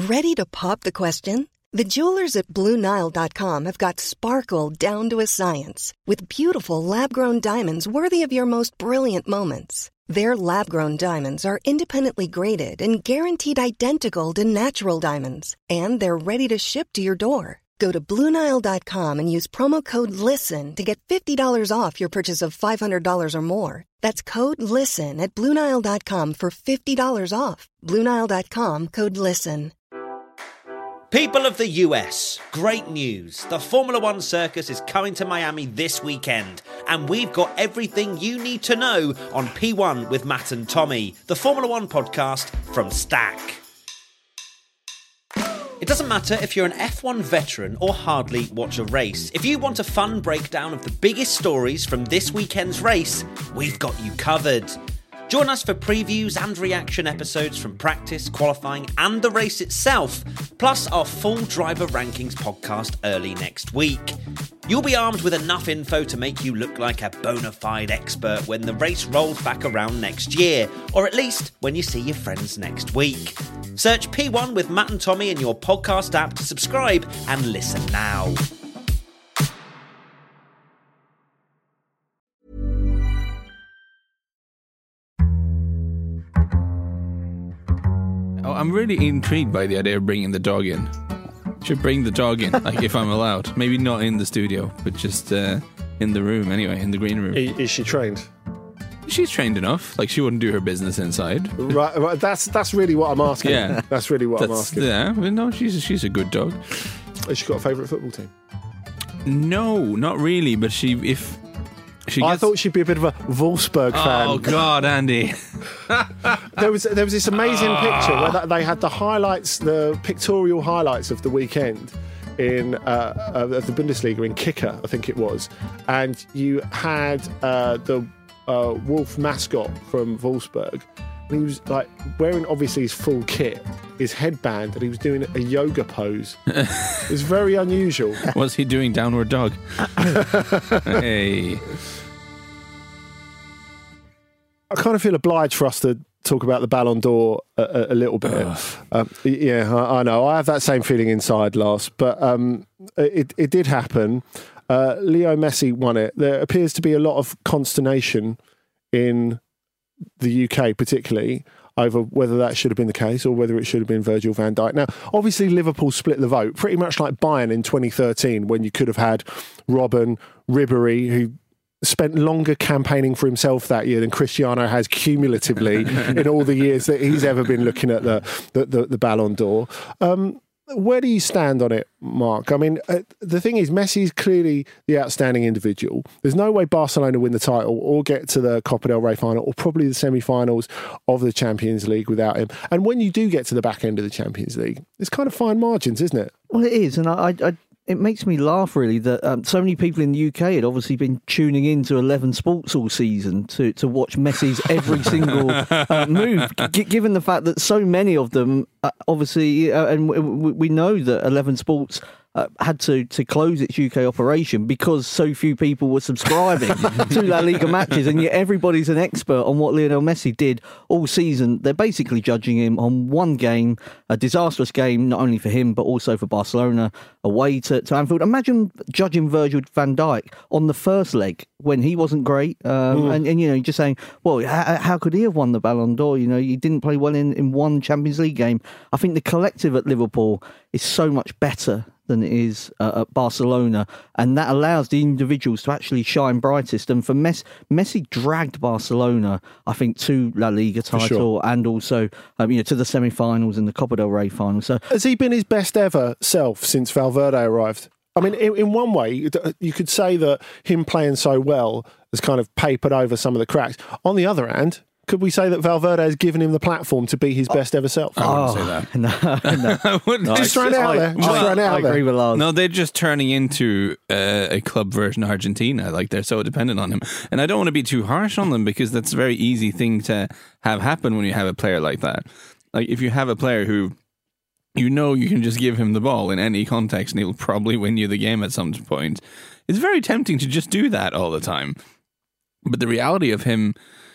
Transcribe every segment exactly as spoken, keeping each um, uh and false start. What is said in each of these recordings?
Ready to pop the question? The jewelers at Blue Nile dot com have got sparkle down to a science with beautiful lab-grown diamonds worthy of your most brilliant moments. Their lab-grown diamonds are independently graded and guaranteed identical to natural diamonds, and they're ready to ship to your door. Go to Blue Nile dot com and use promo code LISTEN to get fifty dollars off your purchase of five hundred dollars or more. That's code LISTEN at Blue Nile dot com for fifty dollars off. Blue Nile dot com, code LISTEN. People of the U S, great news. The Formula One circus is coming to Miami this weekend, and we've got everything you need to know on P one with Matt and Tommy, the Formula One podcast from Stack. It doesn't matter if you're an F one veteran or hardly watch a race. If you want a fun breakdown of the biggest stories from this weekend's race, we've got you covered. Join us for previews and reaction episodes from practice, qualifying and the race itself, plus our full driver rankings podcast early next week. You'll be armed with enough info to make you look like a bona fide expert when the race rolls back around next year, or at least when you see your friends next week. Search P one with Matt and Tommy in your podcast app to subscribe and listen now. Oh, I'm really intrigued by the idea of bringing the dog in. Should bring the dog in, like if I'm allowed. Maybe not in the studio, but just uh, in the room anyway, in the green room. Is she trained? She's trained enough. Like she wouldn't do her business inside. Right, right. That's that's really what I'm asking. Yeah, that's really what that's, I'm asking. Yeah, well, no, she's she's a good dog. Has she got a favourite football team? No, not really. But she, if she, I gets... thought she'd be a bit of a Wolfsburg fan. Oh God, Andy. there was there was this amazing oh. picture where they had the highlights, the pictorial highlights of the weekend in uh, uh, the Bundesliga in Kicker, I think it was, and you had uh, the uh, Wolf mascot from Wolfsburg. And he was like wearing obviously his full kit, his headband, and he was doing a yoga pose. It was very unusual. Was he doing downward dog? Hey. I kind of feel obliged for us to talk about the Ballon d'Or a, a, a little bit. Um, yeah, I, I know. I have that same feeling inside, Lars, but um, it, it did happen. Uh, Leo Messi won it. There appears to be a lot of consternation in the U K, particularly, over whether that should have been the case or whether it should have been Virgil van Dijk. Now, obviously, Liverpool split the vote, pretty much like Bayern in twenty thirteen, when you could have had Robben, Ribéry, who spent longer campaigning for himself that year than Cristiano has cumulatively in all the years that he's ever been looking at the the, the, the Ballon d'Or. Um, where do you stand on it, Mark? I mean, uh, the thing is, Messi's clearly the outstanding individual. There's no way Barcelona win the title or get to the Copa del Rey final or probably the semi-finals of the Champions League without him. And when you do get to the back end of the Champions League, it's kind of fine margins, isn't it? Well, it is, and I, I it makes me laugh, really, that um, so many people in the U K had obviously been tuning in to eleven Sports all season to, to watch Messi's every single uh, move, g- given the fact that so many of them, uh, obviously, uh, and w- w- we know that eleven Sports Uh, had to, to close its U K operation because so few people were subscribing to La Liga matches, and yet everybody's an expert on what Lionel Messi did all season. They're basically judging him on one game, a disastrous game, not only for him, but also for Barcelona, away to, to Anfield. Imagine judging Virgil van Dijk on the first leg when he wasn't great, um, mm. and, and, you know, just saying, well, how, how could he have won the Ballon d'Or? You know, he didn't play well in, in one Champions League game. I think the collective at Liverpool is so much better than it is uh, at Barcelona, and that allows the individuals to actually shine brightest. And for Messi, Messi dragged Barcelona, I think, to La Liga title sure. and also um, you know, to the semi-finals and the Copa del Rey final. So, has he been his best ever self since Valverde arrived? I mean, in, in one way, you could say that him playing so well has kind of papered over some of the cracks. On the other hand, could we say that Valverde has given him the platform to be his best ever self? I wouldn't oh, say that. No, no. I wouldn't. Just throwing it out there. Just I, throwing it out I agree there. with Lars. No, they're just turning into uh, a club version of Argentina. Like, they're so dependent on him. And I don't want to be too harsh on them because that's a very easy thing to have happen when you have a player like that. Like, if you have a player who you know you can just give him the ball in any context and he'll probably win you the game at some point, it's very tempting to just do that all the time. But the reality of him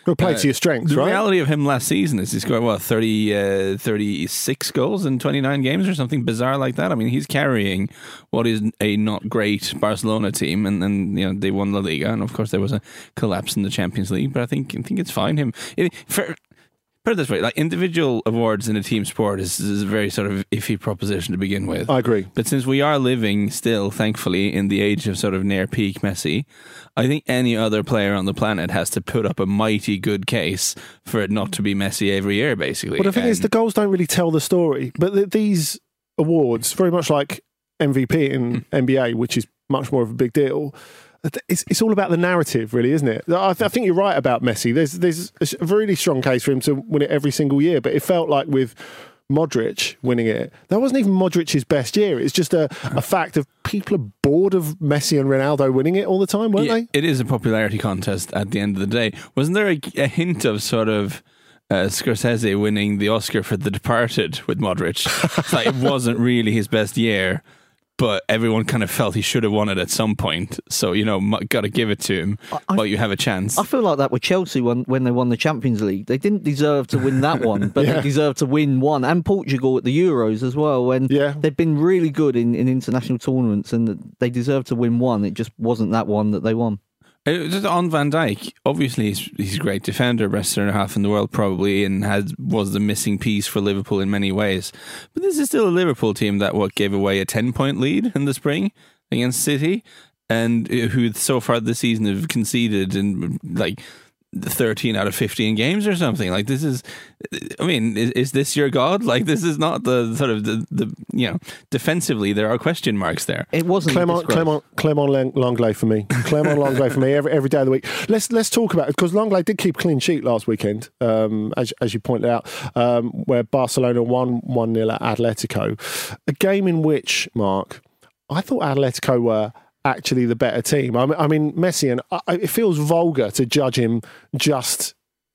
Well, play to your strengths, the right? The reality of him last season is he scored, what, thirty, uh, thirty-six goals in twenty-nine games or something bizarre like that. I mean, he's carrying what is a not great Barcelona team, and then you know they won La Liga, and of course there was a collapse in the Champions League. But I think I think it's fine. Him it, for. Put it this way, like individual awards in a team sport is, is a very sort of iffy proposition to begin with. I agree. But since we are living still, thankfully, in the age of sort of near peak Messi, I think any other player on the planet has to put up a mighty good case for it not to be Messi every year, basically. Well, the thing and is, the goals don't really tell the story. But th- these awards, very much like M V P in mm. N B A, which is much more of a big deal, It's, it's all about the narrative, really, isn't it? I, th- I think you're right about Messi. There's there's a really strong case for him to win it every single year, but it felt like with Modric winning it, that wasn't even Modric's best year. It's just a, a fact of people are bored of Messi and Ronaldo winning it all the time, weren't yeah, they? It is a popularity contest at the end of the day. Wasn't there a, a hint of sort of Uh, Scorsese winning the Oscar for The Departed with Modric? Like, it wasn't really his best year, but everyone kind of felt he should have won it at some point. So, you know, got to give it to him I, while you have a chance. I feel like that with Chelsea when, when they won the Champions League. They didn't deserve to win that one, but yeah. they deserved to win one. And Portugal at the Euros as well, when yeah. they've been really good in, in international tournaments, and they deserved to win one. It just wasn't that one that they won. Just on Van Dijk, obviously he's, he's a great defender, best centre half in the world probably, and has was the missing piece for Liverpool in many ways. But this is still a Liverpool team that what gave away a ten point lead in the spring against City, and who so far this season have conceded in like thirteen out of fifteen games or something. Like, this is, I mean, is, is this your God? Like, this is not the sort of the, the you know, defensively there are question marks there. It wasn't Clement, Clement, Clement Langlais for me. Clement Langlais for me every, every day of the week. Let's let's talk about it, because Langlais did keep a clean sheet last weekend, um, as as you pointed out, um, where Barcelona won one nil at Atletico, a game in which, Mark, I thought Atletico were actually the better team. I mean, I mean Messi, and I, it feels vulgar to judge him just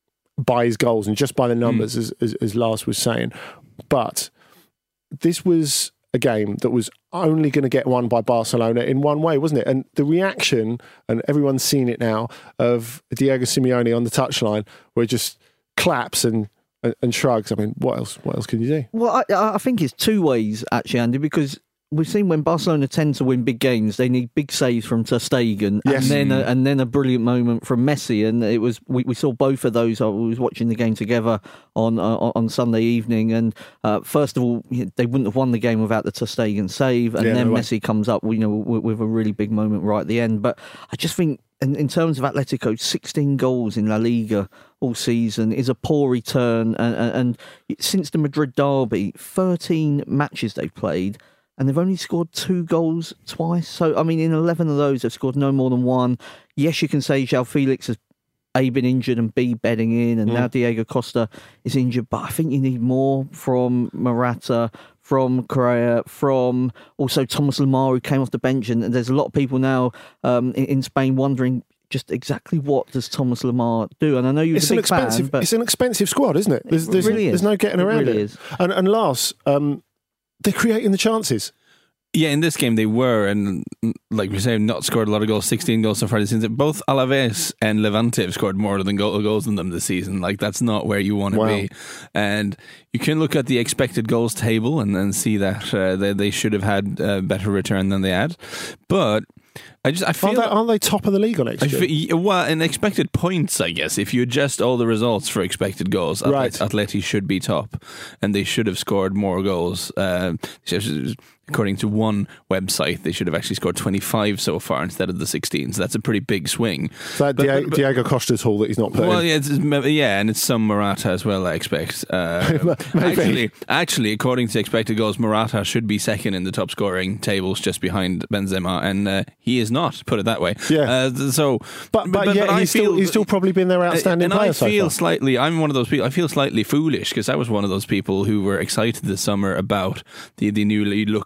by his goals and just by the numbers, mm. as, as, as Lars was saying. But this was a game that was only going to get won by Barcelona in one way, wasn't it? And the reaction, and everyone's seen it now, of Diego Simeone on the touchline, where it just claps and and, and shrugs. I mean, what else? What else can you do? Well, I, I think it's two ways, actually, Andy, because we've seen when Barcelona tend to win big games, they need big saves from Ter Stegen, yes. and then a, and then a brilliant moment from Messi. And it was we, we saw both of those. I was watching the game together on uh, on Sunday evening, and uh, first of all, they wouldn't have won the game without the Ter Stegen save, and yeah, then no Messi comes up, you know, with, with a really big moment right at the end. But I just think, in, in terms of Atletico, sixteen goals in La Liga all season is a poor return, and, and, and since the Madrid derby, thirteen matches they've played, and they've only scored two goals twice. So, I mean, in eleven of those, they've scored no more than one. Yes, you can say João Felix has A, been injured, and B, bedding in, and mm. now Diego Costa is injured. But I think you need more from Morata, from Correa, from also Thomas Lemar, who came off the bench. And there's a lot of people now um, in, in Spain wondering just exactly what does Thomas Lemar do. And I know you're it's a big an expensive, fan, but it's an expensive squad, isn't it? There's, there's, it really there's is. no getting around it. Really it. Is. And, and Lars, um, they're creating the chances. Yeah, in this game they were, and like we say, not scored a lot of goals, sixteen goals so far this season. Both Alaves and Levante have scored more than goal, goals than them this season. Like, that's not where you want to wow. be. And you can look at the expected goals table and then see that uh, they, they should have had a better return than they had. But I just I feel aren't they, aren't they top of the league on X G? Feel, well, in expected points, I guess if you adjust all the results for expected goals, right. Atleti should be top, and they should have scored more goals. Uh, according to one website, they should have actually scored twenty-five so far instead of the sixteen. So that's a pretty big swing. So that but, Diego, but, Diego Costa's haul that he's not playing. Well, yeah, it's, yeah, and it's some Morata as well, I expect. Uh, actually, actually, according to expected goals, Morata should be second in the top scoring tables, just behind Benzema, and uh, he is not. Put it that way. Yeah. Uh, so, but but, but, yeah, but he's, still, he's still probably been their outstanding uh, player. And I feel so slightly. I'm one of those people. I feel slightly foolish because I was one of those people who were excited this summer about the the newly look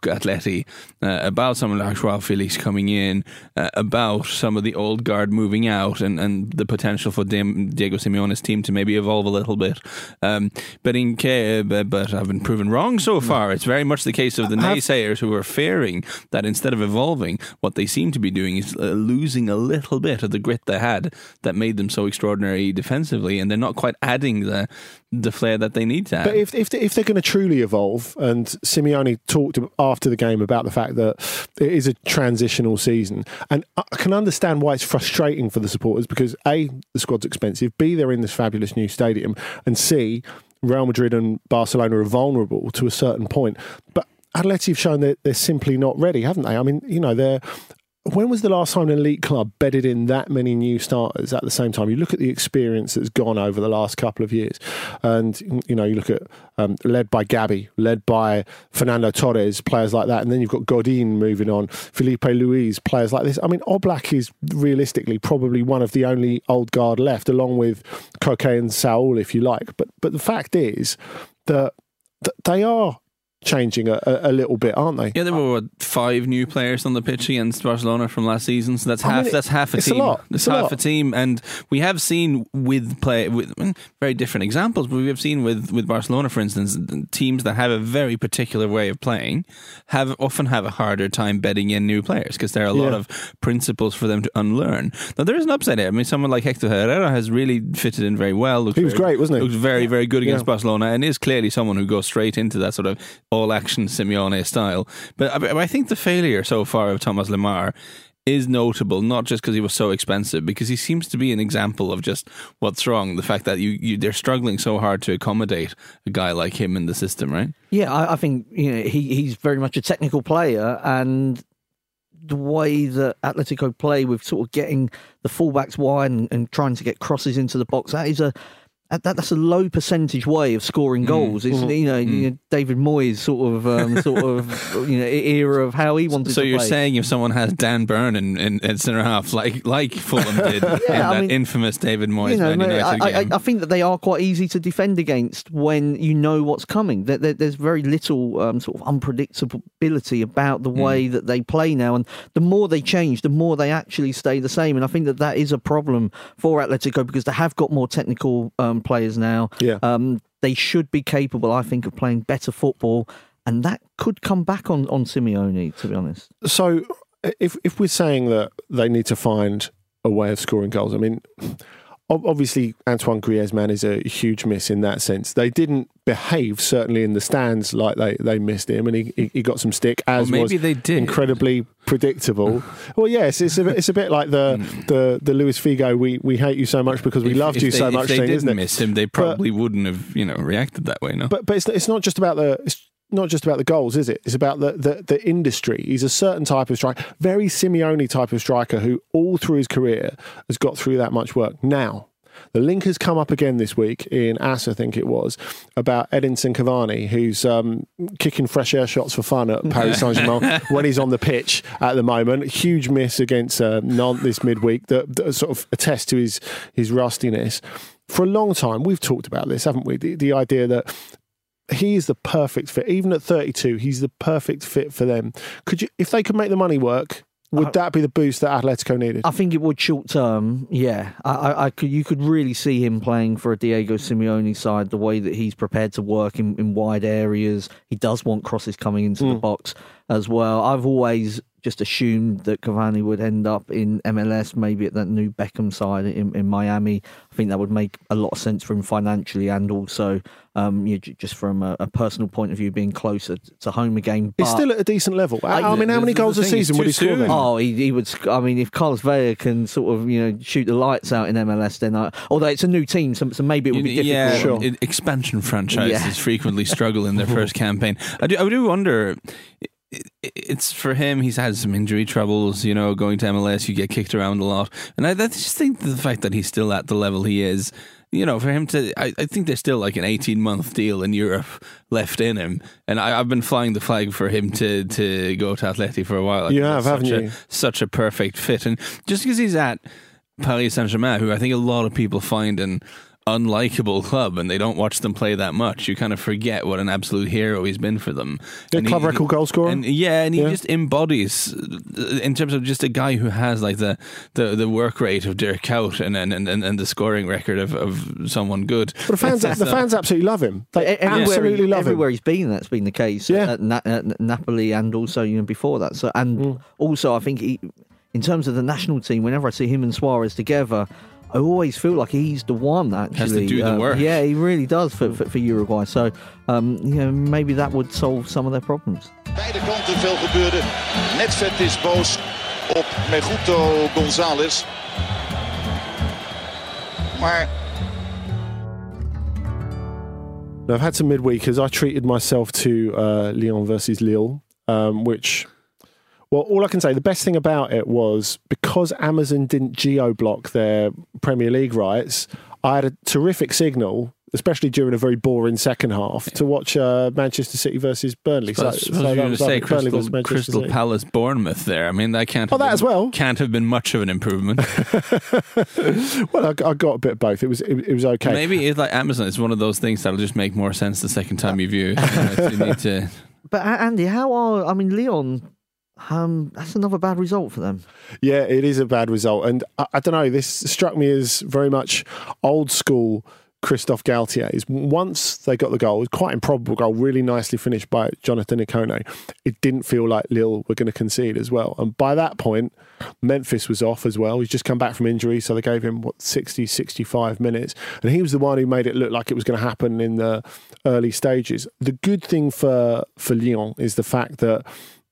Atleti, uh, about someone like Joao Felix coming in, uh, about some of the old guard moving out, and, and the potential for Diego Simeone's team to maybe evolve a little bit. Um, but in K, uh, but I've been proven wrong so far. It's very much the case of the naysayers who are fearing that instead of evolving, what they seem to be doing is uh, losing a little bit of the grit they had that made them so extraordinary defensively, and they're not quite adding the the flair that they need to add. But if if, if they're going to truly evolve, and Simeone talked after the game about the fact that it is a transitional season, and I can understand why it's frustrating for the supporters, because A, the squad's expensive, B, they're in this fabulous new stadium, and C, Real Madrid and Barcelona are vulnerable to a certain point. But Atleti have shown that they're simply not ready, haven't they? I mean, you know, they're... When was the last time an elite club bedded in that many new starters at the same time? You look at the experience that's gone over the last couple of years, and you know, you look at um, led by Gabi, led by Fernando Torres, players like that, and then you've got Godin moving on, Felipe Luis, players like this. I mean, Oblak is realistically probably one of the only old guard left, along with Koke and Saul, if you like. But but the fact is that, that they are changing a, a little bit, aren't they? Yeah, there were what, five new players on the pitch against Barcelona from last season, so that's I half. mean, it, that's half a it's team. A lot. That's it's half a, a team, and we have seen with play with very different examples, but we have seen with, with Barcelona, for instance, teams that have a very particular way of playing have often have a harder time bedding in new players because there are a lot yeah. of principles for them to unlearn. Now there is an upside there. I mean, someone like Hector Herrera has really fitted in very well. He was very, great, wasn't he? Looked very, very good against yeah. Barcelona, and is clearly someone who goes straight into that sort of all-action Simeone style. But I, I think the failure so far of Thomas Lemar is notable, not just because he was so expensive, because he seems to be an example of just what's wrong. The fact that you, you they're struggling so hard to accommodate a guy like him in the system, right? Yeah, I, I think you know he, he's very much a technical player, and the way that Atletico play with sort of getting the fullbacks wide and, and trying to get crosses into the box, that is a That, that's a low percentage way of scoring goals. Mm. It's mm. you know mm. David Moyes sort of um, sort of you know era of how he wanted. So to you're play. saying if someone has Dan Burn in, in, in centre half like like Fulham did yeah, in I that mean, infamous David Moyes you know, Man United I, game, I, I think that they are quite easy to defend against when you know what's coming. There, there, there's very little um, sort of unpredictability about the way mm. that they play now, and the more they change, the more they actually stay the same. And I think that that is a problem for Atletico because they have got more technical um, players now. Yeah. Um, they should be capable, I think, of playing better football, and that could come back on, on Simeone, to be honest. So, if if we're saying that they need to find a way of scoring goals, I mean, obviously Antoine Griezmann is a huge miss in that sense. They didn't behave, certainly in the stands, like they, they missed him, and he, he, he got some stick, as well, maybe was they did. incredibly predictable. Well, yes, it's a, it's a bit like the the, the Luis Figo, we, we hate you so much because we if, loved if you they, so much if they thing, didn't isn't it? miss him, they probably but, wouldn't have you know reacted that way, no? But but it's, it's not just about the... It's, not just about the goals, is it? It's about the, the, the industry. He's a certain type of striker, very Simeone type of striker who all through his career has got through that much work. Now, the link has come up again this week in A S, I think it was, about Edinson Cavani, who's um, kicking fresh air shots for fun at Paris Saint-Germain when he's on the pitch at the moment. Huge miss against uh, Nantes this midweek that, that sort of attests to his, his rustiness. For a long time, we've talked about this, haven't we? The, the idea that he is the perfect fit. Even at thirty-two, he's the perfect fit for them. Could you, if they could make the money work, would uh, that be the boost that Atletico needed? I think it would short term. Yeah, I, I, I could. You could really see him playing for a Diego Simeone side. The way that he's prepared to work in, in wide areas, he does want crosses coming into mm. the box as well. I've always just assumed that Cavani would end up in M L S, maybe at that new Beckham side in, in Miami. I think that would make a lot of sense for him financially and also um, you know, just from a, a personal point of view, being closer to home again. But he's still at a decent level. I, I mean, how many goals a season would he score then? Oh, he, he would. I mean, if Carlos Vela can sort of you know shoot the lights out in M L S, then I, although it's a new team, so, so maybe it would be difficult. Yeah, sure. it, expansion franchises yeah. frequently struggle in their first campaign. I do, I do wonder. It's for him, he's had some injury troubles, you know, going to M L S, you get kicked around a lot. And I, I just think the fact that he's still at the level he is, you know, for him to, I, I think there's still like an eighteen-month deal in Europe left in him. And I, I've been flying the flag for him to, to go to Atleti for a while. I you have, haven't such you? A, such a perfect fit. And just because he's at Paris Saint-Germain, who I think a lot of people find an unlikable club and they don't watch them play that much, you kind of forget what an absolute hero he's been for them. The club he, record goal scorer. And yeah, and he yeah. just embodies, in terms of just a guy who has like the, the, the work rate of Dirk Kuyt and and, and, and the scoring record of, of someone good. But the fans, the fans absolutely love him. They everywhere absolutely he, love everywhere him. he's been, that's been the case. Yeah. At, Na- at Napoli and also you know before that. So and mm. also I think he, in terms of the national team, whenever I see him and Suarez together, I always feel like he's the one actually. Has to do the um, work. Yeah, he really does for, for, for Uruguay. So um, you know maybe that would solve some of their problems. Beide kanten veel gebeurde. Nedved is boos op Meguto González. Maar I've had some midweekers. I treated myself to uh, Lyon versus Lille, um, which, well, all I can say, the best thing about it was because Amazon didn't geo-block their Premier League rights, I had a terrific signal, especially during a very boring second half, to watch uh, Manchester City versus Burnley. So, so, so you were to say Crystal, Crystal Palace Bournemouth there. I mean, that can't. Oh, have that been, as well. Can't have been much of an improvement. Well, I, I got a bit of both. It was it, it was okay. Maybe it's like Amazon. It's one of those things that'll just make more sense the second time you view it. You know, you need to. But Andy, how are I mean Lyon? Um, that's another bad result for them. Yeah, it is a bad result, and I, I don't know. This struck me as very much old school Christophe Galtier's. Once they got the goal, it was quite improbable goal, really nicely finished by Jonathan Ikone. It didn't feel like Lille were going to concede as well. And by that point, Memphis was off as well. He's just come back from injury, so they gave him, what, sixty, sixty-five minutes. And he was the one who made it look like it was going to happen in the early stages. The good thing for, for Lyon is the fact that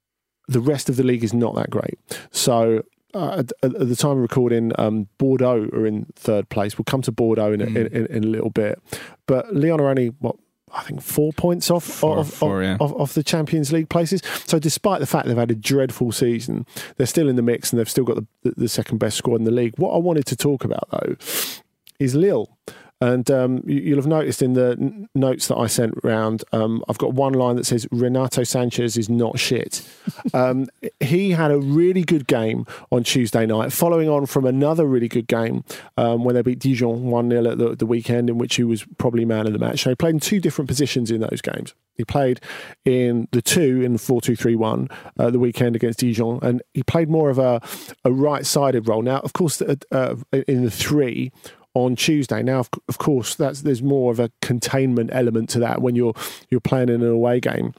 the rest of the league is not that great. So uh, at, at the time of recording, um, Bordeaux are in third place. We'll come to Bordeaux in, mm. in, in, in a little bit. But Lyon are only, what, I think four points off four, off, four, off, yeah. off, off the Champions League places. So despite the fact they've had a dreadful season, they're still in the mix and they've still got the, the, the second best squad in the league. What I wanted to talk about, though, is Lille. And um, you, you'll have noticed in the n- notes that I sent round, um, I've got one line that says, Renato Sanchez is not shit. um, he had a really good game on Tuesday night, following on from another really good game um, when they beat Dijon one nil at the, the weekend, in which he was probably man of the match. So he played in two different positions in those games. He played in the two in four two three one uh, the weekend against Dijon, and he played more of a, a right-sided role. Now, of course, uh, uh, in the three on Tuesday. Now, of, of course, that's there's more of a containment element to that when you're you're playing in an away game.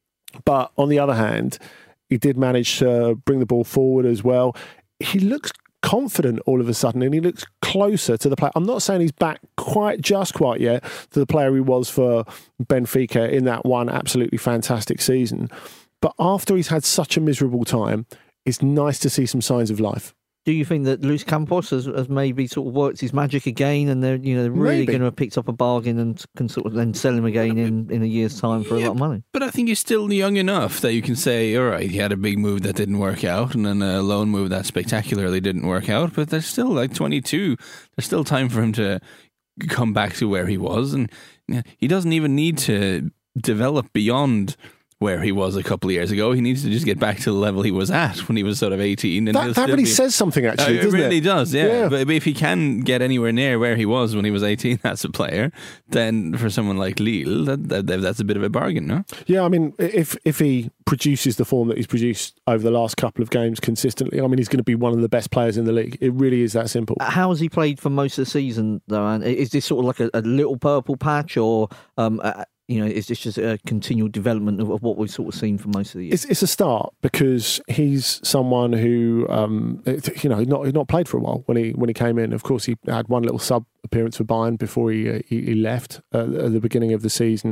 But on the other hand, he did manage to bring the ball forward as well. He looks confident all of a sudden, and he looks closer to the player. I'm not saying he's back quite just quite yet to the player he was for Benfica in that one absolutely fantastic season. But after he's had such a miserable time, it's nice to see some signs of life. Do you think that Luis Campos has, has maybe sort of worked his magic again, and they're you know they're really going to have picked up a bargain and can sort of then sell him again in, in a year's time for yeah, a lot of money? But I think he's still young enough that you can say, all right, he had a big move that didn't work out, and then a loan move that spectacularly didn't work out. But there's still like twenty-two. There's still time for him to come back to where he was, and he doesn't even need to develop beyond where he was a couple of years ago. He needs to just get back to the level he was at when he was sort of eighteen. And that that really be, says something, actually, uh, doesn't it? really it? does, yeah. yeah. But if he can get anywhere near where he was when he was eighteen as a player, then for someone like Lille, that, that, that's a bit of a bargain, no? Yeah, I mean, if if he produces the form that he's produced over the last couple of games consistently, I mean, he's going to be one of the best players in the league. It really is that simple. How has he played for most of the season, though? And is this sort of like a, a little purple patch, or um, a, you know, is this just a continual development of, of what we've sort of seen for most of the year? It's, it's a start because he's someone who, um, you know, he's not he's not played for a while when he when he came in. Of course, he had one little sub appearance for Bayern before he uh, he, he left uh, at the beginning of the season.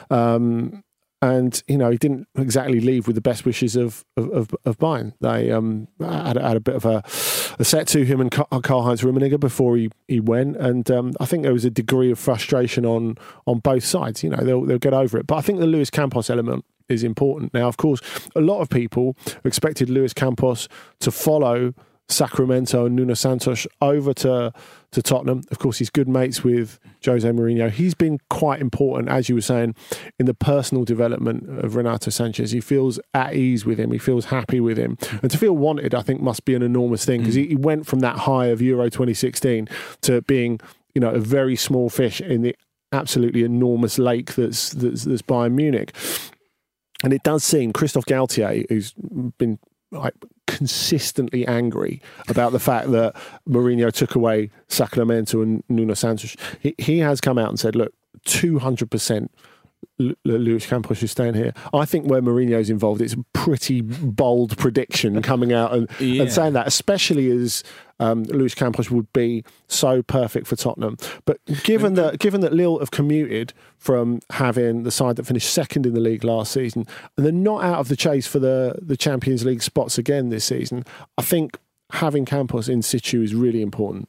Um, And, you know, he didn't exactly leave with the best wishes of of, of Bayern. They um, had, had a bit of a, a set to him and Karl-Heinz Rummenigge before he, he went. And um, I think there was a degree of frustration on on both sides. You know, they'll, they'll get over it. But I think the Luis Campos element is important. Now, of course, a lot of people expected Luis Campos to follow Sacramento and Nuno Santos over to, to Tottenham. Of course, he's good mates with Jose Mourinho. He's been quite important, as you were saying, in the personal development of Renato Sanchez. He feels at ease with him. He feels happy with him. And to feel wanted, I think, must be an enormous thing, because he, he went from that high of Euro twenty sixteen to being you know, a very small fish in the absolutely enormous lake that's that's, that's Bayern Munich. And it does seem Christophe Galtier, who's been like consistently angry about the fact that Mourinho took away Sacramento and Nuno Santos, he, he has come out and said, look, two hundred percent Luis Campos is staying here. I think where Mourinho's involved, it's a pretty bold prediction coming out and, yeah. and saying that, especially as um, Luis Campos would be so perfect for Tottenham. But given that given that Lille have commuted from having the side that finished second in the league last season, and they're not out of the chase for the, the Champions League spots again this season, I think having Campos in situ is really important.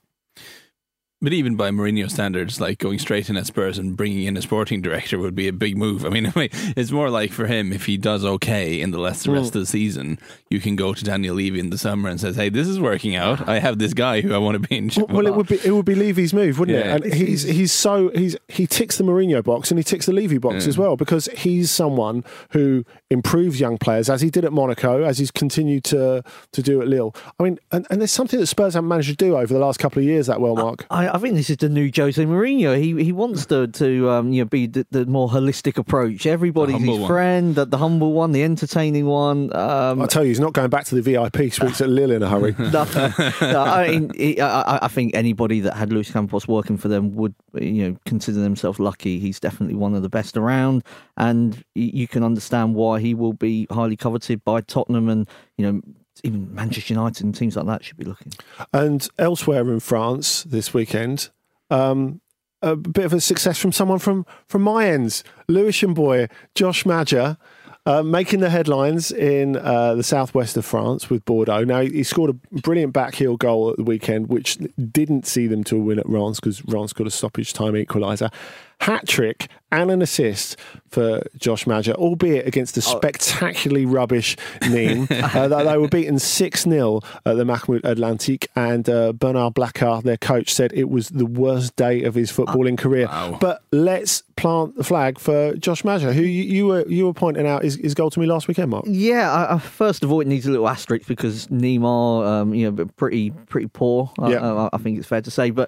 But even by Mourinho standards, like going straight in at Spurs and bringing in a sporting director would be a big move. I mean, it's more like for him, if he does okay in the rest mm. of the season, you can go to Daniel Levy in the summer and says, hey, this is working out. I have this guy who I want to be in charge. Well, it would be it would be Levy's move, wouldn't yeah. it? And he's he's so he's he ticks the Mourinho box and he ticks the Levy box yeah. as well, because he's someone who improves young players, as he did at Monaco, as he's continued to to do at Lille. I mean, and, and there's something that Spurs haven't managed to do over the last couple of years that well, Mark. I, I think this is the new Jose Mourinho. He he wants to to um, you know be the, the more holistic approach. Everybody's his one. friend, the, the humble one, the entertaining one. Um, I tell you, he's not going back to the V I P suites at Lille in a hurry. no, no, I mean, he, I, I think anybody that had Luis Campos working for them would you know consider themselves lucky. He's definitely one of the best around, and you can understand why he will be highly coveted by Tottenham and you know. Even Manchester United and teams like that should be looking. And elsewhere in France this weekend, um, a bit of a success from someone from, from my ends. Lewisham boy, Josh Maja, uh, making the headlines in uh, the southwest of France with Bordeaux. Now, he scored a brilliant backheel goal at the weekend, which didn't see them to a win at Reims because Reims got a stoppage time equaliser. Hat-trick and an assist for Josh Maja, albeit against a spectacularly rubbish Nîmes. uh, they were beaten six nil at the Mahmoud Atlantique, and uh, Bernard Blacard, their coach, said it was the worst day of his footballing oh, career. Wow. But let's plant the flag for Josh Maja, who you, you were you were pointing out his, his goal to me last weekend, Mark. Yeah, I, I, first of all, it needs a little asterisk because Nîmes are um, you know, pretty, pretty poor, yeah. I, I think it's fair to say, but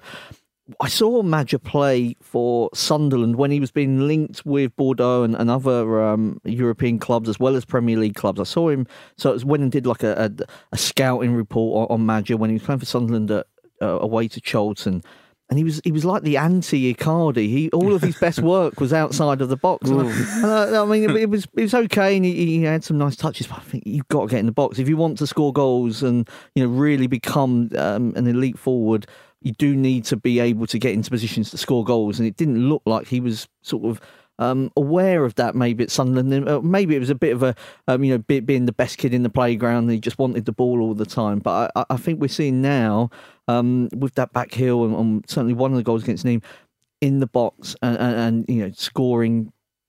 I saw Maja play for Sunderland when he was being linked with Bordeaux and, and other um, European clubs as well as Premier League clubs. I saw him, so it was when I did like a, a, a scouting report on, on Maja when he was playing for Sunderland at, uh, away to Charlton. And he was he was like the anti-Icardi. He all of his best work was outside of the box. And I, and I, I mean, it, it was it was okay, and he, he had some nice touches. But I think you've got to get in the box if you want to score goals and you know really become um, an elite forward. You do need to be able to get into positions to score goals, and it didn't look like he was sort of um, aware of that. Maybe at Sunderland, maybe it was a bit of a um, you know being the best kid in the playground. And he just wanted the ball all the time. But I, I think we're seeing now um, with that back heel and, and certainly one of the goals against Nîmes in the box and, and, and you know scoring.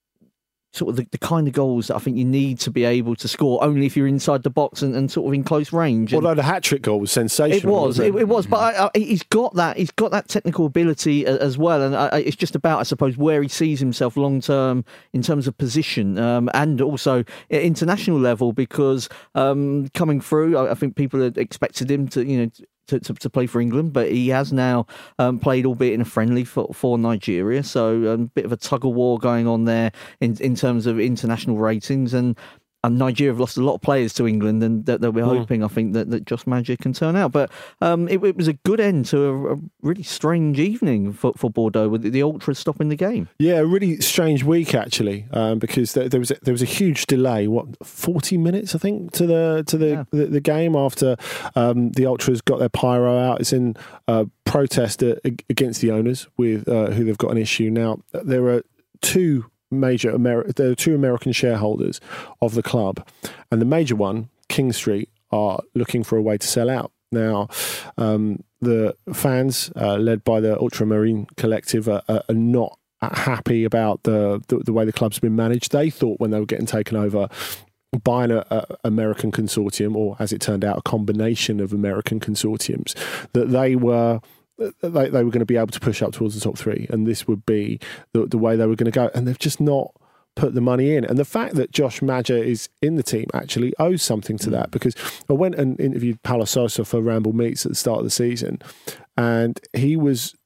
Sort of the, the kind of goals that I think you need to be able to score only if you're inside the box and, and sort of in close range. And although the hat-trick goal was sensational. It was, wasn't it? It, it was, but I, I, he's got that. He's got that technical ability as well, and I, it's just about, I suppose, where he sees himself long term in terms of position um, and also at international level. Because um, coming through, I, I think people had expected him to, you know. To, to, to play for England, but he has now um, played, albeit in a friendly, for, for Nigeria. So a um, bit of a tug of war going on there in in terms of international ratings, and. And Nigeria have lost a lot of players to England, and that, that we're mm. hoping, I think, that, that Josh Maja can turn out. But um, it, it was a good end to a, a really strange evening for, for Bordeaux with the, the Ultras stopping the game. Yeah, a really strange week actually, um, because there, there was a, there was a huge delay. What forty minutes, I think, to the to the yeah. the, the game after um, the Ultras got their pyro out. It's in uh, protest against the owners with uh, who they've got an issue now. There are two. Major Ameri- there are two American shareholders of the club, and the major one, King Street, are looking for a way to sell out. Now, um, the fans, uh, led by the Ultramarine Collective, are, are not happy about the, the the way the club's been managed. They thought when they were getting taken over by an uh, American consortium, or as it turned out, a combination of American consortiums, that they were. They, they were going to be able to push up towards the top three, and this would be the, the way they were going to go. And they've just not put the money in. And the fact that Josh Maja is in the team actually owes something to that, because I went and interviewed Paulo Sousa for Ramble Meets at the start of the season, and he was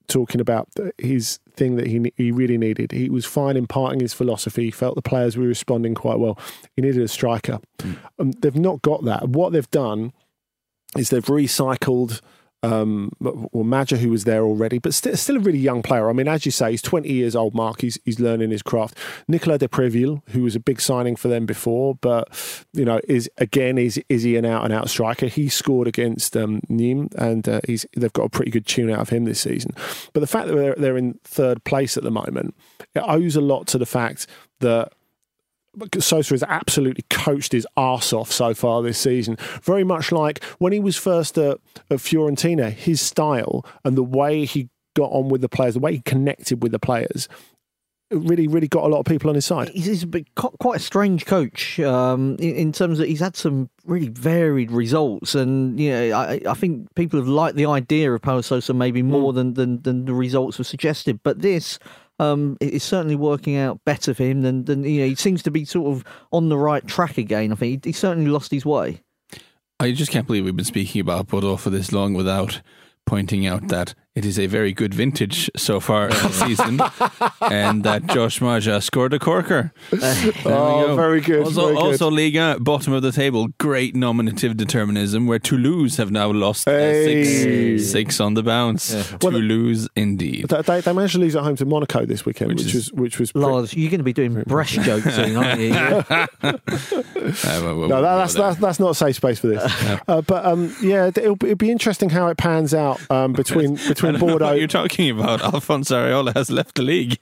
talking about his thing that he he really needed. He was fine imparting his philosophy. He felt the players were responding quite well. He needed a striker. Mm. Um, they've not got that. What they've done is they've recycled um, well, Maja, who was there already, but st- still a really young player. I mean, as you say, he's twenty years old, Mark. He's he's learning his craft. Nicolas Depreville, who was a big signing for them before, but, you know, is again, is is he an out-and-out striker? He scored against um, Nîmes, and uh, he's they've got a pretty good tune out of him this season. But the fact that they're, they're in third place at the moment, it owes a lot to the fact that Sosa has absolutely coached his arse off so far this season. Very much like when he was first at, at Fiorentina, his style and the way he got on with the players, the way he connected with the players, it really, really got a lot of people on his side. He's, he's a bit, quite a strange coach um, in, in terms of he's had some really varied results, and you know, I, I think people have liked the idea of Paulo Sosa maybe more mm. than, than than the results were suggested. But this. Um, it's certainly working out better for him than, than you know. He seems to be sort of on the right track again. I think he, he certainly lost his way. I just can't believe we've been speaking about Bordeaux for this long without pointing out that it is a very good vintage so far this season, and that Josh Maja scored a corker. Uh, oh, go. very good. Also, very good. also Liga, bottom of the table, great nominative determinism, where Toulouse have now lost hey. uh, six, six on the bounce. Yeah. Toulouse, well, indeed. They, they managed to lose at home to Monaco this weekend, which, which is, was which was. Lars, you're going to be doing Brecht jokes soon, aren't you? uh, well, we'll, no, that, that's, that's that's not a safe space for this. No. Uh, but um, yeah, it'll, it'll be interesting how it pans out um, between between. I don't Bordeaux. know what you're talking about. Alphonse Areola has left the league.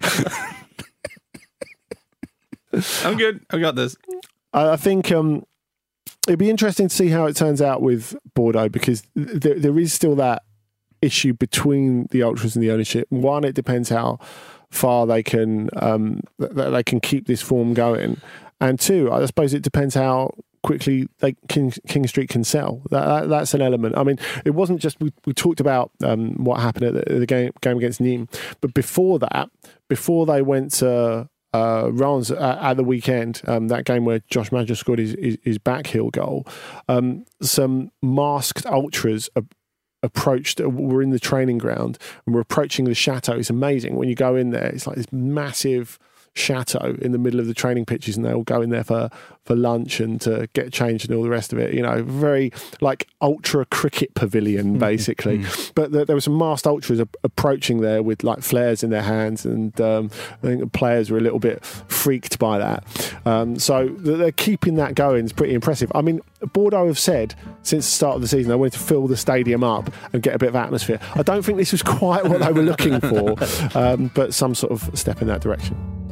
I'm good. I got this. I think um, it'd be interesting to see how it turns out with Bordeaux, because there, there is still that issue between the ultras and the ownership. One, it depends how far they can um, they can keep this form going, and two, I suppose it depends how quickly they King, King Street can sell. That, that, that's an element. I mean, it wasn't just we, we talked about um, what happened at the, the game game against Nîmes, but before that, before they went to uh, Reims at, at the weekend, um, that game where Josh Maja scored his, his, his backheel goal, um, some masked ultras a, approached, were in the training ground and were approaching the chateau. It's amazing when you go in there. It's like this massive chateau in the middle of the training pitches, and they all go in there for for lunch and to get changed and all the rest of it, you know, very like ultra cricket pavilion basically. Mm-hmm. But the, there were some masked ultras a- approaching there with like flares in their hands, and um, I think the players were a little bit freaked by that. Um, so they're keeping that going. It's pretty impressive. I mean, Bordeaux have said since the start of the season they wanted to fill the stadium up and get a bit of atmosphere. I don't think this was quite what they were looking for, um, but some sort of step in that direction.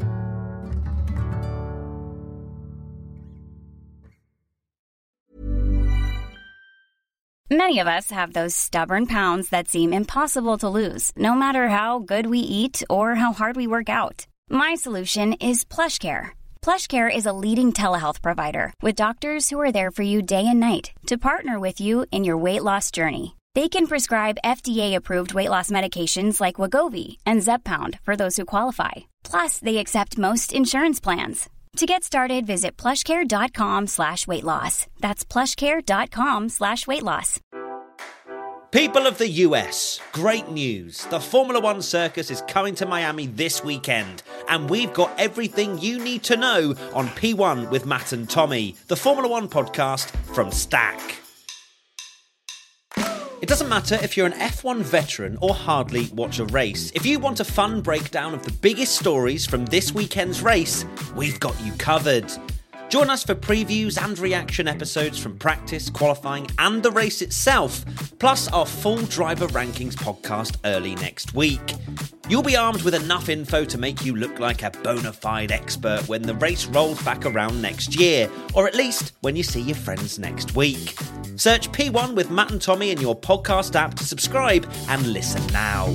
Many of us have those stubborn pounds that seem impossible to lose, no matter how good we eat or how hard we work out. My solution is PlushCare. PlushCare is a leading telehealth provider with doctors who are there for you day and night to partner with you in your weight loss journey. They can prescribe F D A-approved weight loss medications like Wegovy and Zepbound for those who qualify. Plus, they accept most insurance plans. To get started, visit plushcare.com slash weight loss. That's plushcare.com slash weight loss. People of the U S, great news. The Formula One circus is coming to Miami this weekend, and we've got everything you need to know on P one with Matt and Tommy, the Formula One podcast from Stack. It doesn't matter if you're an F one veteran or hardly watch a race. If you want a fun breakdown of the biggest stories from this weekend's race, we've got you covered. Join us for previews and reaction episodes from practice, qualifying and the race itself, plus our full driver rankings podcast early next week. You'll be armed with enough info to make you look like a bona fide expert when the race rolls back around next year, or at least when you see your friends next week. Search P one with Matt and Tommy in your podcast app to subscribe and listen now.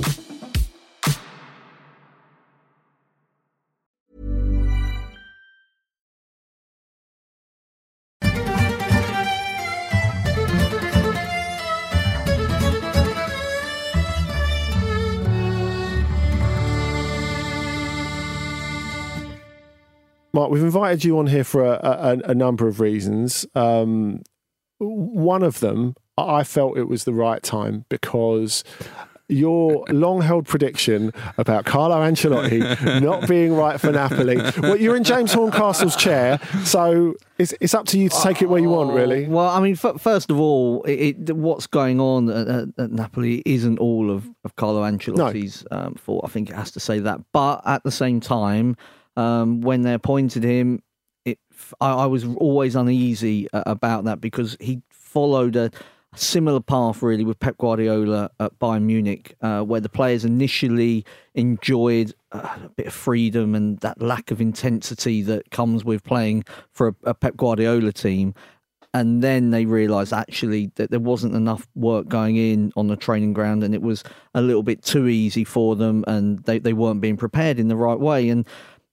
Mark, we've invited you on here for a, a, a number of reasons. Um, one of them, I felt it was the right time because your long-held prediction about Carlo Ancelotti not being right for Napoli. Well, you're in James Horncastle's chair, so it's, it's up to you to take it where you want, really. Well, I mean, f- first of all, it, it, what's going on at, at, at Napoli isn't all of, of Carlo Ancelotti's no. um, fault. I think it has to say that. But at the same time, um, when they appointed him, it, I, I was always uneasy uh, about that because he followed a similar path really with Pep Guardiola at Bayern Munich, uh, where the players initially enjoyed uh, a bit of freedom and that lack of intensity that comes with playing for a, a Pep Guardiola team. And then they realised actually that there wasn't enough work going in on the training ground and it was a little bit too easy for them and they, they weren't being prepared in the right way. And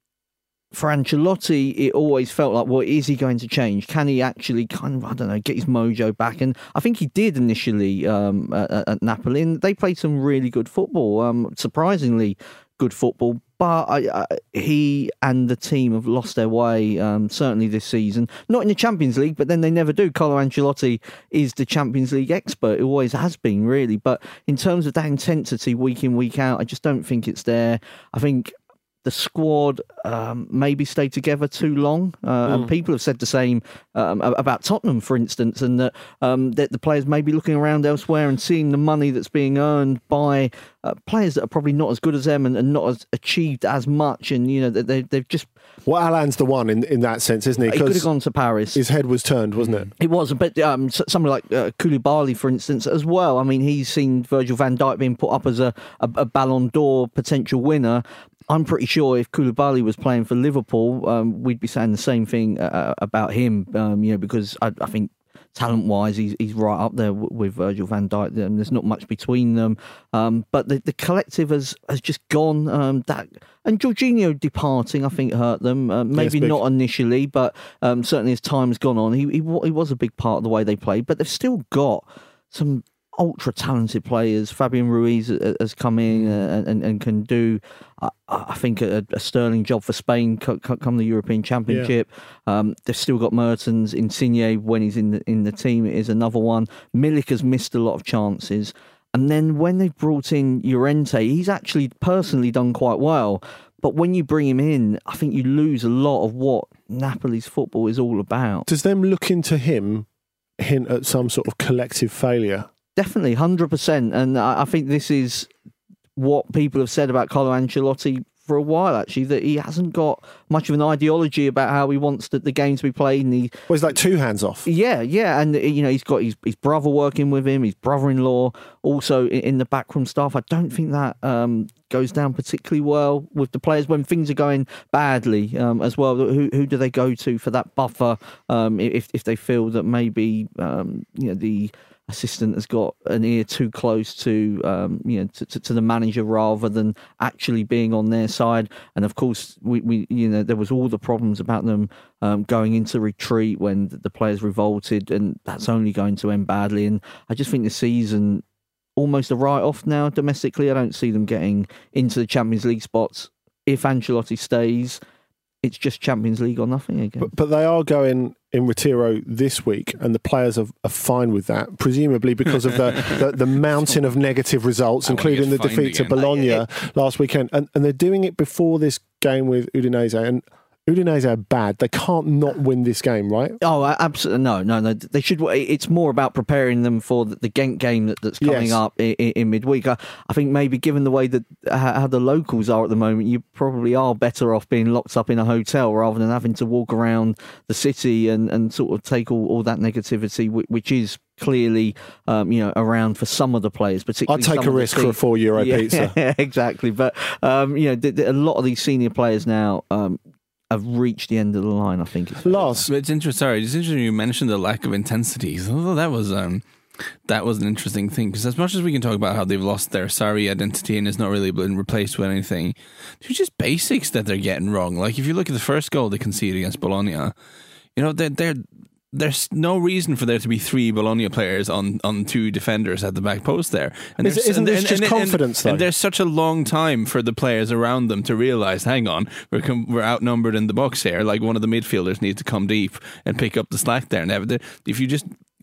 for Ancelotti, it always felt like, well, is he going to change? Can he actually kind of, I don't know, get his mojo back? And I think he did initially um, at, at Napoli, and they played some really good football, um, surprisingly good football. But I, I, he and the team have lost their way, um, certainly this season. Not in the Champions League, but then they never do. Carlo Ancelotti is the Champions League expert. It always has been, really. But in terms of that intensity week in, week out, I just don't think it's there. I think the squad um, maybe stayed together too long, uh, mm. and people have said the same um, about Tottenham, for instance, and that, um, that the players may be looking around elsewhere and seeing the money that's being earned by uh, players that are probably not as good as them and, and not as achieved as much, and you know they, they've just. Well, Alan's the one in, in that sense, isn't he? He could have gone to Paris. His head was turned, wasn't it? It was, but um, somebody like uh, Koulibaly, for instance, as well. I mean, he's seen Virgil van Dijk being put up as a, a, a Ballon d'Or potential winner. I'm pretty sure if Koulibaly was playing for Liverpool, um, we'd be saying the same thing uh, about him, um, you know, because I, I think talent-wise, he's, he's right up there w- with Virgil van Dijk. There's not much between them. Um, but the, the collective has, has just gone. Um, that And Jorginho departing, I think, hurt them. Uh, maybe yes, not initially, but um, certainly as time's gone on, he, he, he was a big part of the way they played. But they've still got some ultra talented players. Fabian Ruiz has come in and, and, and can do, uh, I think, a, a sterling job for Spain come the European Championship. Yeah. Um, they've still got Mertens. Insigne, when he's in the in the team, is another one. Milik has missed a lot of chances. And then when they've brought in Llorente, he's actually personally done quite well. But when you bring him in, I think you lose a lot of what Napoli's football is all about. Does them looking to him hint at some sort of collective failure? Definitely, one hundred percent. And I think this is what people have said about Carlo Ancelotti for a while, actually, that he hasn't got much of an ideology about how he wants the, the game to be played. And he, well, he's like two hands off. Yeah, yeah. And, you know, he's got his, his brother working with him, his brother-in-law also in, in the backroom staff. I don't think that um, goes down particularly well with the players when things are going badly um, as well. Who who do they go to for that buffer um, if, if they feel that maybe, um, you know, the assistant has got an ear too close to um, you know to, to, to the manager rather than actually being on their side. And of course, we, we you know there was all the problems about them um, going into retreat when the players revolted, and that's only going to end badly. And I just think the season almost a write-off now domestically. I don't see them getting into the Champions League spots if Ancelotti stays. It's just Champions League or nothing again. But, but they are going in Retiro this week, and the players are, are fine with that, presumably because of the, the, the mountain of negative results, including the defeat to Bologna last weekend. And, and they're doing it before this game with Udinese. And Udinese are bad. They can't not win this game, right? Oh, absolutely. No, no, no. They should. It's more about preparing them for the, the Genk game that, that's coming yes. up in, in midweek. I, I think maybe given the way that how the locals are at the moment, you probably are better off being locked up in a hotel rather than having to walk around the city and, and sort of take all, all that negativity, which is clearly, um, you know, around for some of the players, particularly. I'd take a risk for a four euro yeah, pizza. Exactly. But, um, you know, the, the, a lot of these senior players now, um, have reached the end of the line, I think. It's Last, it's interesting. Sorry, it's interesting you mentioned the lack of intensity. So that was um, that was an interesting thing, because as much as we can talk about how they've lost their Sarri identity and it's not really been replaced with anything, they're just basics that they're getting wrong. Like if you look at the first goal they conceded against Bologna, you know they're they're. There's no reason for there to be three Bologna players on, on two defenders at the back post there. And Is, isn't this and, just and, confidence, and, though? And there's such a long time for the players around them to realise, hang on, we're com- we're outnumbered in the box here. Like one of the midfielders needs to come deep and pick up the slack there. And if you just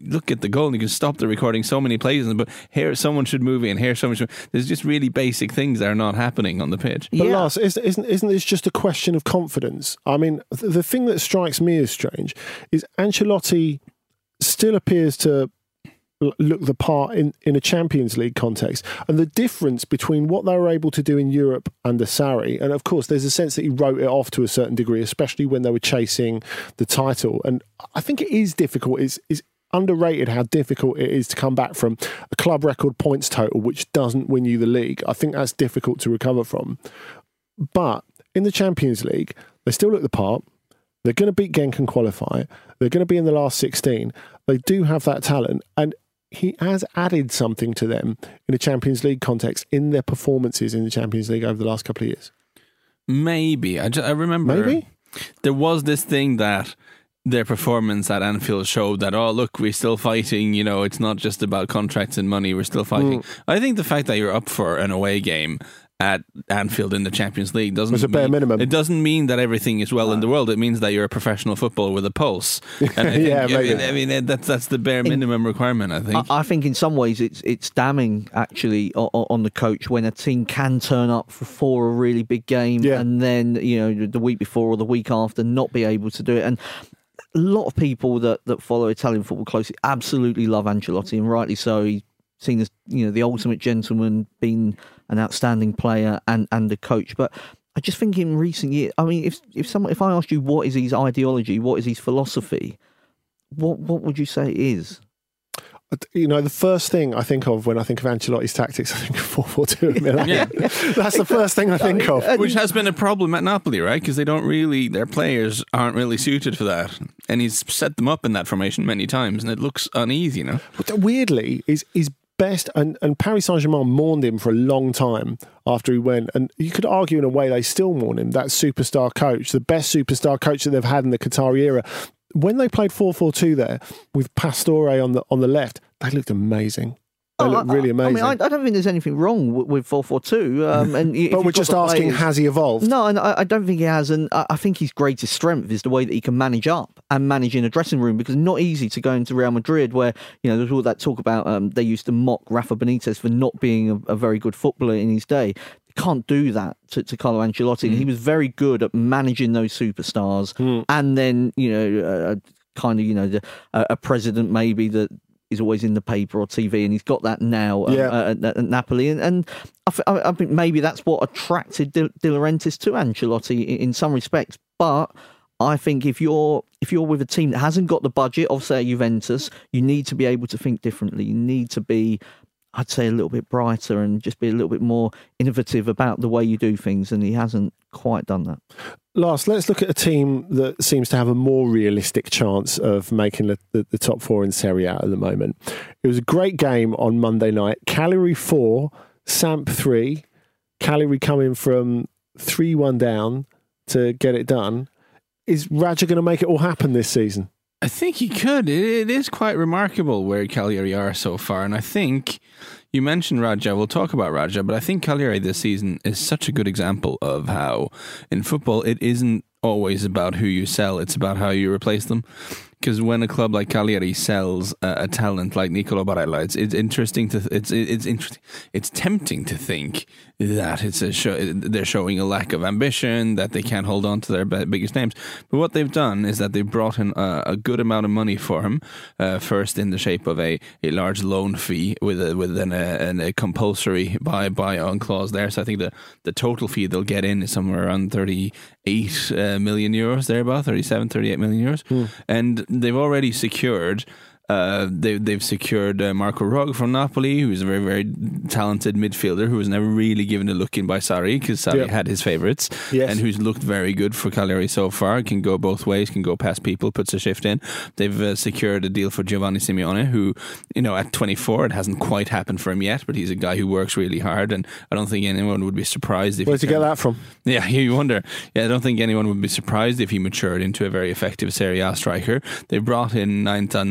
look at the goal and you can stop the recording so many plays, but here someone should move in, here someone should. There's just really basic things that are not happening on the pitch. But Yeah. Lars, isn't, isn't isn't this just a question of confidence? I mean, th- the thing that strikes me as strange is Ancelotti still appears to l- look the part in, in a Champions League context. And the difference between what they were able to do in Europe under Sarri, and of course there's a sense that he wrote it off to a certain degree, especially when they were chasing the title. And I think it is difficult. It's, it's underrated how difficult it is to come back from a club record points total which doesn't win you the league. I think that's difficult to recover from. But in the Champions League, they still look the part. They're going to beat Genk and qualify. They're going to be in the last sixteen. They do have that talent. And he has added something to them in a Champions League context in their performances in the Champions League over the last couple of years. Maybe. I, just, I remember Maybe? there was this thing that their performance at Anfield showed that, oh, look, we're still fighting. You know, it's not just about contracts and money. We're still fighting. Mm. I think the fact that you're up for an away game at Anfield in the Champions League doesn't It's a bare mean, minimum. It doesn't mean that everything is well in the world. It means that you're a professional footballer with a pulse. And I think, Yeah, I maybe. mean, I mean that's that's the bare minimum requirement, I think. I, I think in some ways it's it's damning actually on, on the coach when a team can turn up for, for a really big game Yeah. and then, you know, the week before or the week after not be able to do it. And a lot of people that, that follow Italian football closely absolutely love Ancelotti, and rightly so. He's seen as, you know, the ultimate gentleman, been an outstanding player and, and a coach. But I just think in recent years, I mean, if if someone if I asked you what is his ideology, what is his philosophy, what what would you say it is? You know, the first thing I think of when I think of Ancelotti's tactics, I think of four four two at Milan. Yeah. That's the first thing I think of. Which has been a problem at Napoli, right? Because they don't really, their players aren't really suited for that. And he's set them up in that formation many times, and it looks uneasy, you know? But weirdly, is is best, and, and Paris Saint-Germain mourned him for a long time after he went, and you could argue in a way they still mourn him, that superstar coach, the best superstar coach that they've had in the Qatari era. When they played four four two there with Pastore on the on the left, they looked amazing. They Oh, looked really I, amazing. I mean, I, I don't think there's anything wrong with, with four four two. Um, and if but you've we're got just the asking, players- has he evolved? No, and I, I don't think he has. And I, I think his greatest strength is the way that he can manage up and manage in a dressing room, because it's not easy to go into Real Madrid where, you know, there's all that talk about um, they used to mock Rafa Benitez for not being a, a very good footballer in his day. Can't do that to, to Carlo Ancelotti. Mm. He was very good at managing those superstars, mm. and then, you know, uh, kind of, you know, the, uh, a president maybe that is always in the paper or T V, and he's got that now yeah. uh, at, at Napoli. And, and I, th- I think maybe that's what attracted De, De Laurentiis to Ancelotti in, in some respects. But I think if you're if you're with a team that hasn't got the budget of, say, Juventus, you need to be able to think differently. You need to be, I'd say, a little bit brighter and just be a little bit more innovative about the way you do things, and he hasn't quite done that. Last, let's look at a team that seems to have a more realistic chance of making the, the, the top four in Serie A at the moment. It was a great game on Monday night. Cagliari four, Samp three. Cagliari coming from three one down to get it done. Is Raja going to make it all happen this season? I think he could. It, it is quite remarkable where Cagliari are so far, and I think you mentioned Raja. We'll talk about Raja, but I think Cagliari this season is such a good example of how in football it isn't always about who you sell; it's about how you replace them. Because when a club like Cagliari sells a, a talent like Nicolo Barella, it's it's interesting to it's it's interesting. It's tempting to think that it's a show, they're showing a lack of ambition, that they can't hold on to their biggest names. But what they've done is that they've brought in a, a good amount of money for him. Uh, first, in the shape of a, a large loan fee with a, with an, a, an, a compulsory buy buy on clause there. So I think the the total fee they'll get in is somewhere around thirty-eight uh, million euros, thereabout thirty-seven, thirty-eight million euros, mm. and they've already secured. Uh, they, they've secured uh, Marco Rog from Napoli, who's a very, very talented midfielder who was never really given a look in by Sarri, because Sarri yep. had his favourites, yes. and who's looked very good for Cagliari so far. Can go both ways, can go past people, puts a shift in. They've uh, secured a deal for Giovanni Simeone, who, you know, at twenty-four, it hasn't quite happened for him yet, but he's a guy who works really hard, and I don't think anyone would be surprised if... Where'd you can, get that from? Yeah, you wonder. Yeah, I don't think anyone would be surprised if he matured into a very effective Serie A striker. They brought in Naintan Nandes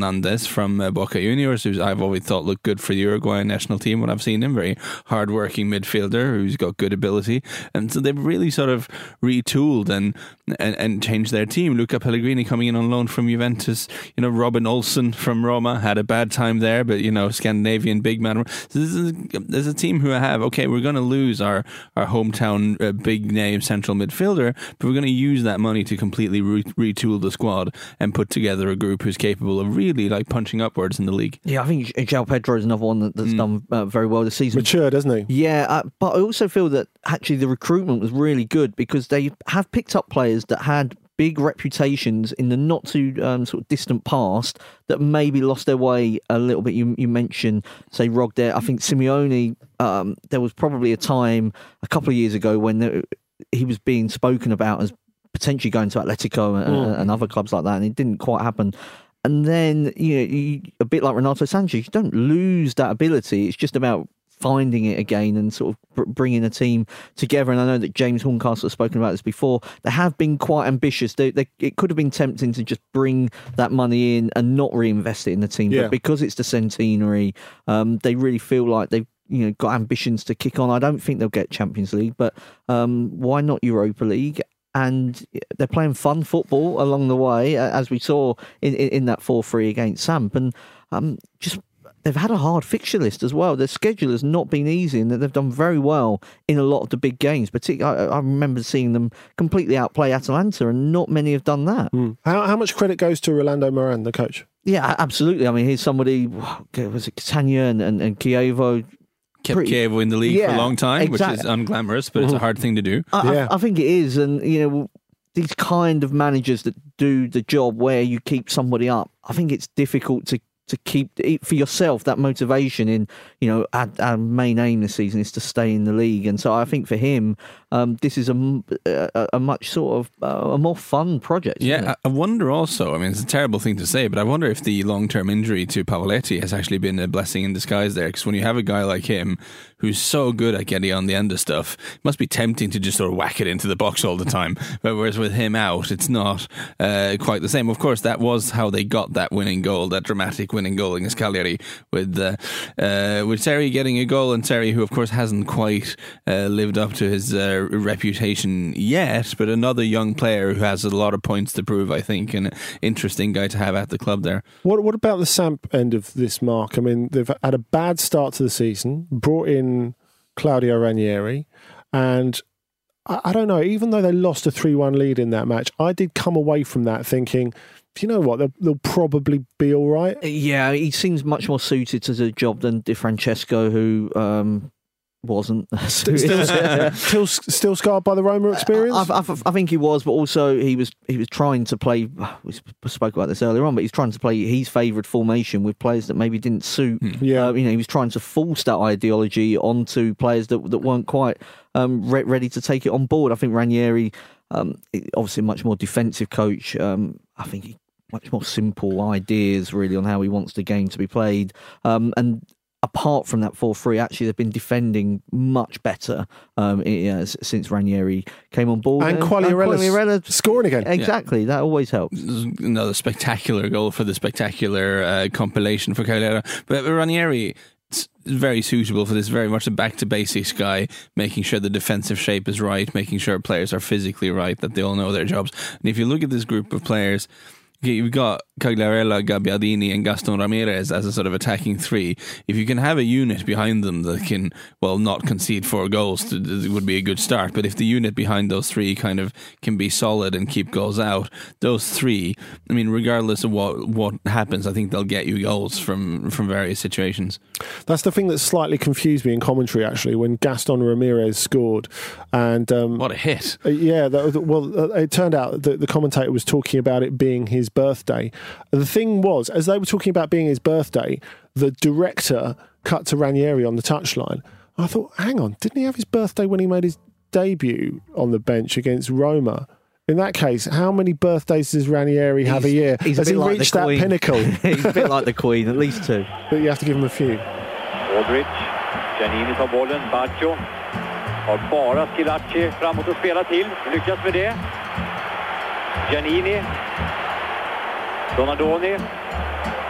Martinez from uh, Boca Juniors, who I've always thought looked good for the Uruguayan national team when I've seen him. Very hard-working midfielder who's got good ability. And so they've really sort of retooled and, and, and changed their team. Luca Pellegrini coming in on loan from Juventus. You know, Robin Olsen from Roma had a bad time there, but, you know, Scandinavian big man. So this is, there's a team who have, okay, we're going to lose our, our hometown uh, big-name central midfielder, but we're going to use that money to completely re- retool the squad and put together a group who's capable of really like punching upwards in the league. Yeah, I think João Pedro is another one that, that's mm. done uh, very well this season. Mature, doesn't he? Yeah, uh, but I also feel that actually the recruitment was really good because they have picked up players that had big reputations in the not too um, sort of distant past that maybe lost their way a little bit. You you mentioned, say, Rog there. I think Simeone, um, there was probably a time a couple of years ago when there, he was being spoken about as potentially going to Atletico and, mm. and other clubs like that, and it didn't quite happen. And then, you know, you, a bit like Renato Sanchez, you don't lose that ability. It's just about finding it again and sort of bringing a team together. And I know that James Horncastle has spoken about this before. They have been quite ambitious. They, they, it could have been tempting to just bring that money in and not reinvest it in the team. Yeah. But because it's the centenary, um, they really feel like they've you know got ambitions to kick on. I don't think they'll get Champions League, but um, why not Europa League? And they're playing fun football along the way, as we saw in, in, in that four three against Samp. And um, just they've had a hard fixture list as well. Their schedule has not been easy, and they've done very well in a lot of the big games. Particularly, I, I remember seeing them completely outplay Atalanta, and not many have done that. Mm. How, how much credit goes to Rolando Moran, the coach? Yeah, absolutely. I mean, here's somebody, was it Catania and, and, and Chievo, kept pretty, Chievo in the league yeah, for a long time, exactly. which is unglamorous, but it's a hard thing to do. I, yeah. I, I think it is, and you know, these kind of managers that do the job where you keep somebody up, I think it's difficult to to keep for yourself that motivation in, you know, our, our main aim this season is to stay in the league. And so I think for him, um, this is a, a, a much sort of uh, a more fun project. Yeah, I wonder also, I mean, it's a terrible thing to say, but I wonder if the long-term injury to Pavoletti has actually been a blessing in disguise there, because when you have a guy like him who's so good at getting on the end of stuff, it must be tempting to just sort of whack it into the box all the time. But whereas with him out, it's not uh, quite the same. Of course, that was how they got that winning goal, that dramatic winning goal against Cagliari, with uh, uh, with Seri getting a goal, and Seri, who of course hasn't quite uh, lived up to his uh, reputation yet, but another young player who has a lot of points to prove, I think, and an interesting guy to have at the club there. What What about the Samp end of this, Mark? I mean, they've had a bad start to the season, brought in Claudio Ranieri, and I, I don't know, even though they lost a three one lead in that match, I did come away from that thinking, you know what, they'll, they'll probably be all right. Yeah, he seems much more suited to the job than Di Francesco, who um, wasn't. still, still, still scarred by the Roma experience? I, I, I think he was, but also he was he was trying to play, we spoke about this earlier on, but he's trying to play his favoured formation with players that maybe didn't suit. Hmm. Yeah. Uh, you know, he was trying to force that ideology onto players that, that weren't quite um, re- ready to take it on board. I think Ranieri, um, obviously a much more defensive coach, um, I think he much more simple ideas really on how he wants the game to be played. Um, and apart from that four three, actually they've been defending much better um, uh, since Ranieri came on board. And Quagliarella scoring again. Exactly, yeah. That always helps. Another spectacular goal for the spectacular uh, compilation for Quagliarella. But Ranieri, it's very suitable for this, very much a back to basics guy, making sure the defensive shape is right, making sure players are physically right, that they all know their jobs. And if you look at this group of players, you've got Quagliarella, Gabbiadini and Gaston Ramirez as a sort of attacking three. If you can have a unit behind them that can, well, not concede four goals, it would be a good start. But if the unit behind those three kind of can be solid and keep goals out, those three, I mean, regardless of what, what happens, I think they'll get you goals from, from various situations. That's the thing that slightly confused me in commentary, actually, when Gaston Ramirez scored. And um, what a hit. Uh, yeah, that, well, uh, it turned out that the commentator was talking about it being his birthday. The thing was, as they were talking about being his birthday, the director cut to Ranieri on the touchline. I thought, hang on, didn't he have his birthday when he made his debut on the bench against Roma? In that case, how many birthdays does Ranieri have he's, a year? He's Has a he like reached that pinnacle? He's a bit like the Queen, at least two. But you have to give him a few. Aldrich, Giannini tar bollen, Baccio har bara Schillaci framåt och spela till, lyckas med det. Giannini, Donadoni,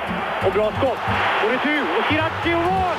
Och bra skott. Och retur. Och Schiracci och mål!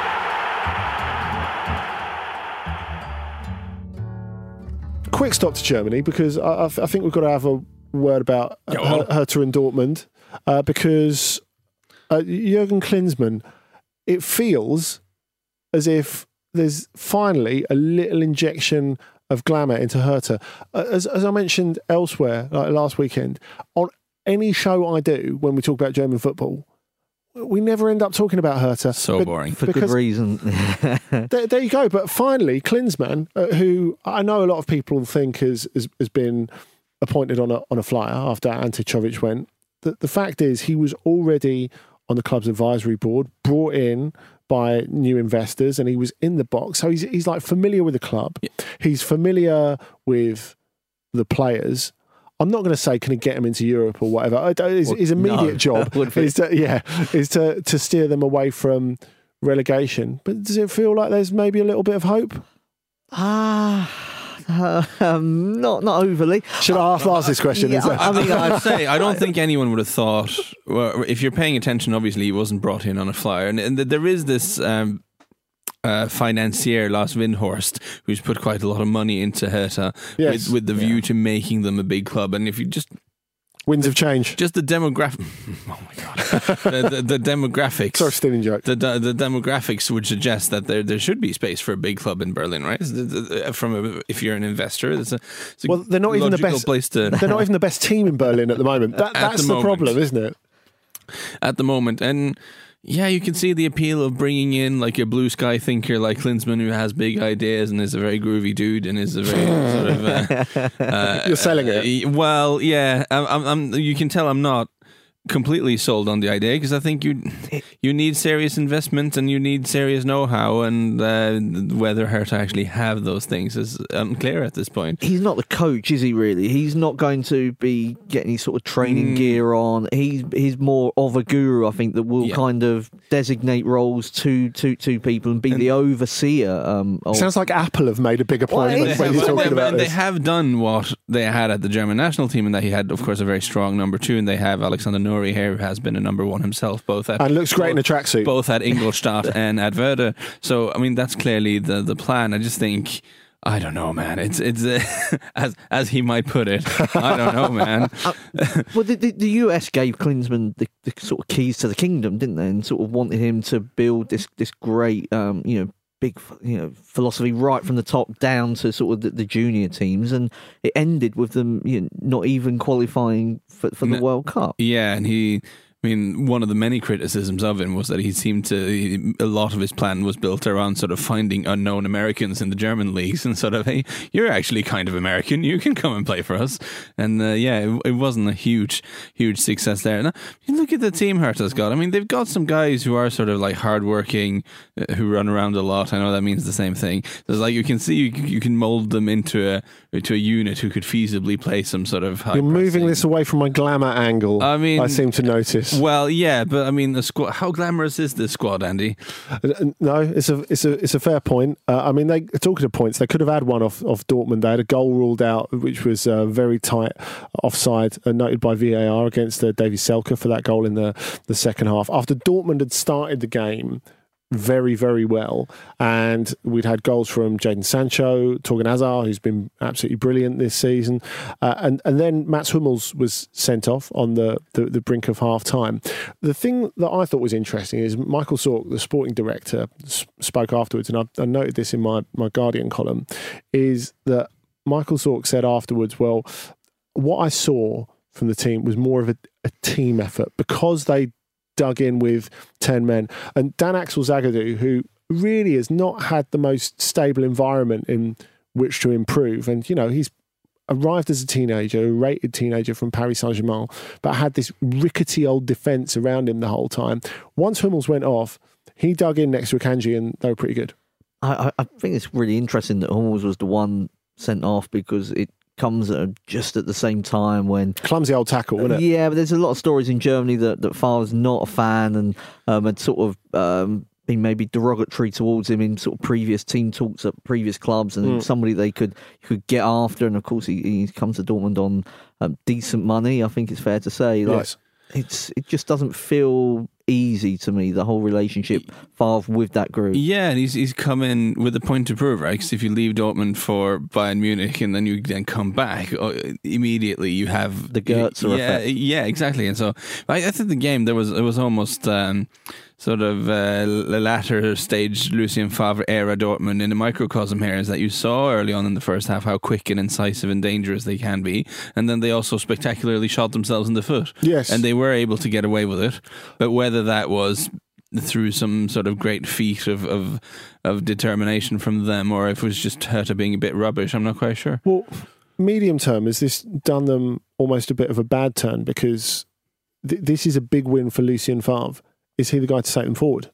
Quick stop to Germany, because I, I think we've got to have a word about uh, Hertha and Dortmund, uh, because uh, Jurgen Klinsmann, it feels as if there's finally a little injection of glamour into Hertha. Uh, as, as I mentioned elsewhere, like last weekend, on any show I do when we talk about German football, we never end up talking about Hertha. So Be- boring. For good reason. there, there you go. But finally, Klinsmann, uh, who I know a lot of people think has has, has been appointed on a on a flyer after Ante Czovic went. The, the fact is, he was already on the club's advisory board, brought in by new investors, and he was in the box. So he's he's like familiar with the club. Yeah. He's familiar with the players. I'm not going to say can he get them into Europe or whatever. His, well, his immediate no, job is to, yeah is to to steer them away from relegation. But does it feel like there's maybe a little bit of hope? Ah. Uh, um, not not overly. Should I ask, ask this question? Yeah, I, I mean, I'd say I don't think anyone would have thought. Well, if you're paying attention, obviously he wasn't brought in on a flyer, and, and there is this um, uh, financier, Lars Windhorst, who's put quite a lot of money into Hertha, yes. with, with the view yeah. to making them a big club. And if you just winds of change, just the demographic. Oh my god, the, the, the demographics. Sorry, stealing joke. The, the the demographics would suggest that there there should be space for a big club in Berlin, right? From a, if you're an investor, it's a, it's a well, they're not even the best place to. They're not even the best team in Berlin at the moment. That, that's the, the problem, isn't it? At the moment, and. Yeah, you can see the appeal of bringing in like a blue sky thinker like Klinsmann, who has big ideas and is a very groovy dude and is a very sort of. Uh, uh, You're selling it. Uh, well, yeah, I'm, I'm, I'm. You can tell I'm not completely sold on the idea, because I think you you need serious investment and you need serious know-how, and uh, whether Hertha actually have those things is unclear at this point. He's not the coach, is he really? He's not going to be getting his sort of training mm. gear on. He's he's more of a guru, I think, that will yeah. kind of designate roles to to, to people and be and the overseer. Um, of sounds like Apple have made a big appointment well, when you're well, talking they, about and this. They have done what they had at the German national team, and that he had, of course, a very strong number two, and they have Alexander Nouri here, who has been a number one himself, both at and looks great both, in a tracksuit, both at Ingolstadt and at Werder. So, I mean, that's clearly the the plan. I just think. I don't know, man. It's it's uh, as as he might put it. I don't know, man. uh, well, the, the, the U S gave Klinsmann the, the sort of keys to the kingdom, didn't they? And sort of wanted him to build this this great, um, you know, big, you know, philosophy right from the top down to sort of the, the junior teams, and it ended with them, you know, not even qualifying for, for the no, World Cup. Yeah, and he. I mean, one of the many criticisms of him was that he seemed to, he, a lot of his plan was built around sort of finding unknown Americans in the German leagues and sort of, hey, you're actually kind of American, you can come and play for us. And uh, yeah, it, it wasn't a huge, huge success there. Now, you look at the team Hertha's got. I mean, they've got some guys who are sort of like hardworking, uh, who run around a lot. I know that means the same thing. There's like, you can see, you, you can mold them into a, into a unit who could feasibly play some sort of high You're moving pressing. this away from my glamour angle, I mean, I seem to notice. Well, yeah, but I mean, the squad. How glamorous is this squad, Andy? No, it's a it's a it's a fair point. Uh, I mean, they talking of points, they could have had one off off Dortmund. They had a goal ruled out, which was uh, very tight offside, uh, noted by V A R against uh, Davy Selke for that goal in the the second half. After Dortmund had started the game very, very well, and we'd had goals from Jadon Sancho, Torgan Hazard, who's been absolutely brilliant this season, uh, and and then Mats Hummels was sent off on the, the, the brink of half time. The thing that I thought was interesting is Michael Zorc, the sporting director, spoke afterwards, and I, I noted this in my, my Guardian column, is that Michael Zorc said afterwards, well, what I saw from the team was more of a, a team effort, because they dug in with ten men. And Dan Axel Zagadou, who really has not had the most stable environment in which to improve, and you know, he's arrived as a teenager, a rated teenager from Paris Saint-Germain, but had this rickety old defence around him the whole time. Once Hummels went off, he dug in next to Akanji, and they were pretty good. I, I think it's really interesting that Hummels was the one sent off, because it comes at just at the same time when clumsy old tackle, wasn't it? Yeah, but there's a lot of stories in Germany that that Favre's not a fan, and um, had sort of um, been maybe derogatory towards him in sort of previous team talks at previous clubs, and mm. somebody they could could get after. And of course, he, he comes to Dortmund on um, decent money. I think it's fair to say. Like, yes. it's it just doesn't feel easy to me, the whole relationship Favre with that group. Yeah, and he's he's come in with a point to prove, right? Because if you leave Dortmund for Bayern Munich and then you then come back, immediately you have the Goetze yeah, effect. Yeah, exactly. And so I, I think the game there was it was almost um, sort of uh, the latter stage Lucien Favre era Dortmund in a microcosm here, is that you saw early on in the first half how quick and incisive and dangerous they can be, and then they also spectacularly shot themselves in the foot. Yes, and they were able to get away with it, but whether that was through some sort of great feat of, of of determination from them, or if it was just Hertha being a bit rubbish, I'm not quite sure. Well, medium term, has this done them almost a bit of a bad turn? Because th- this is a big win for Lucien Favre. Is he the guy to take them forward?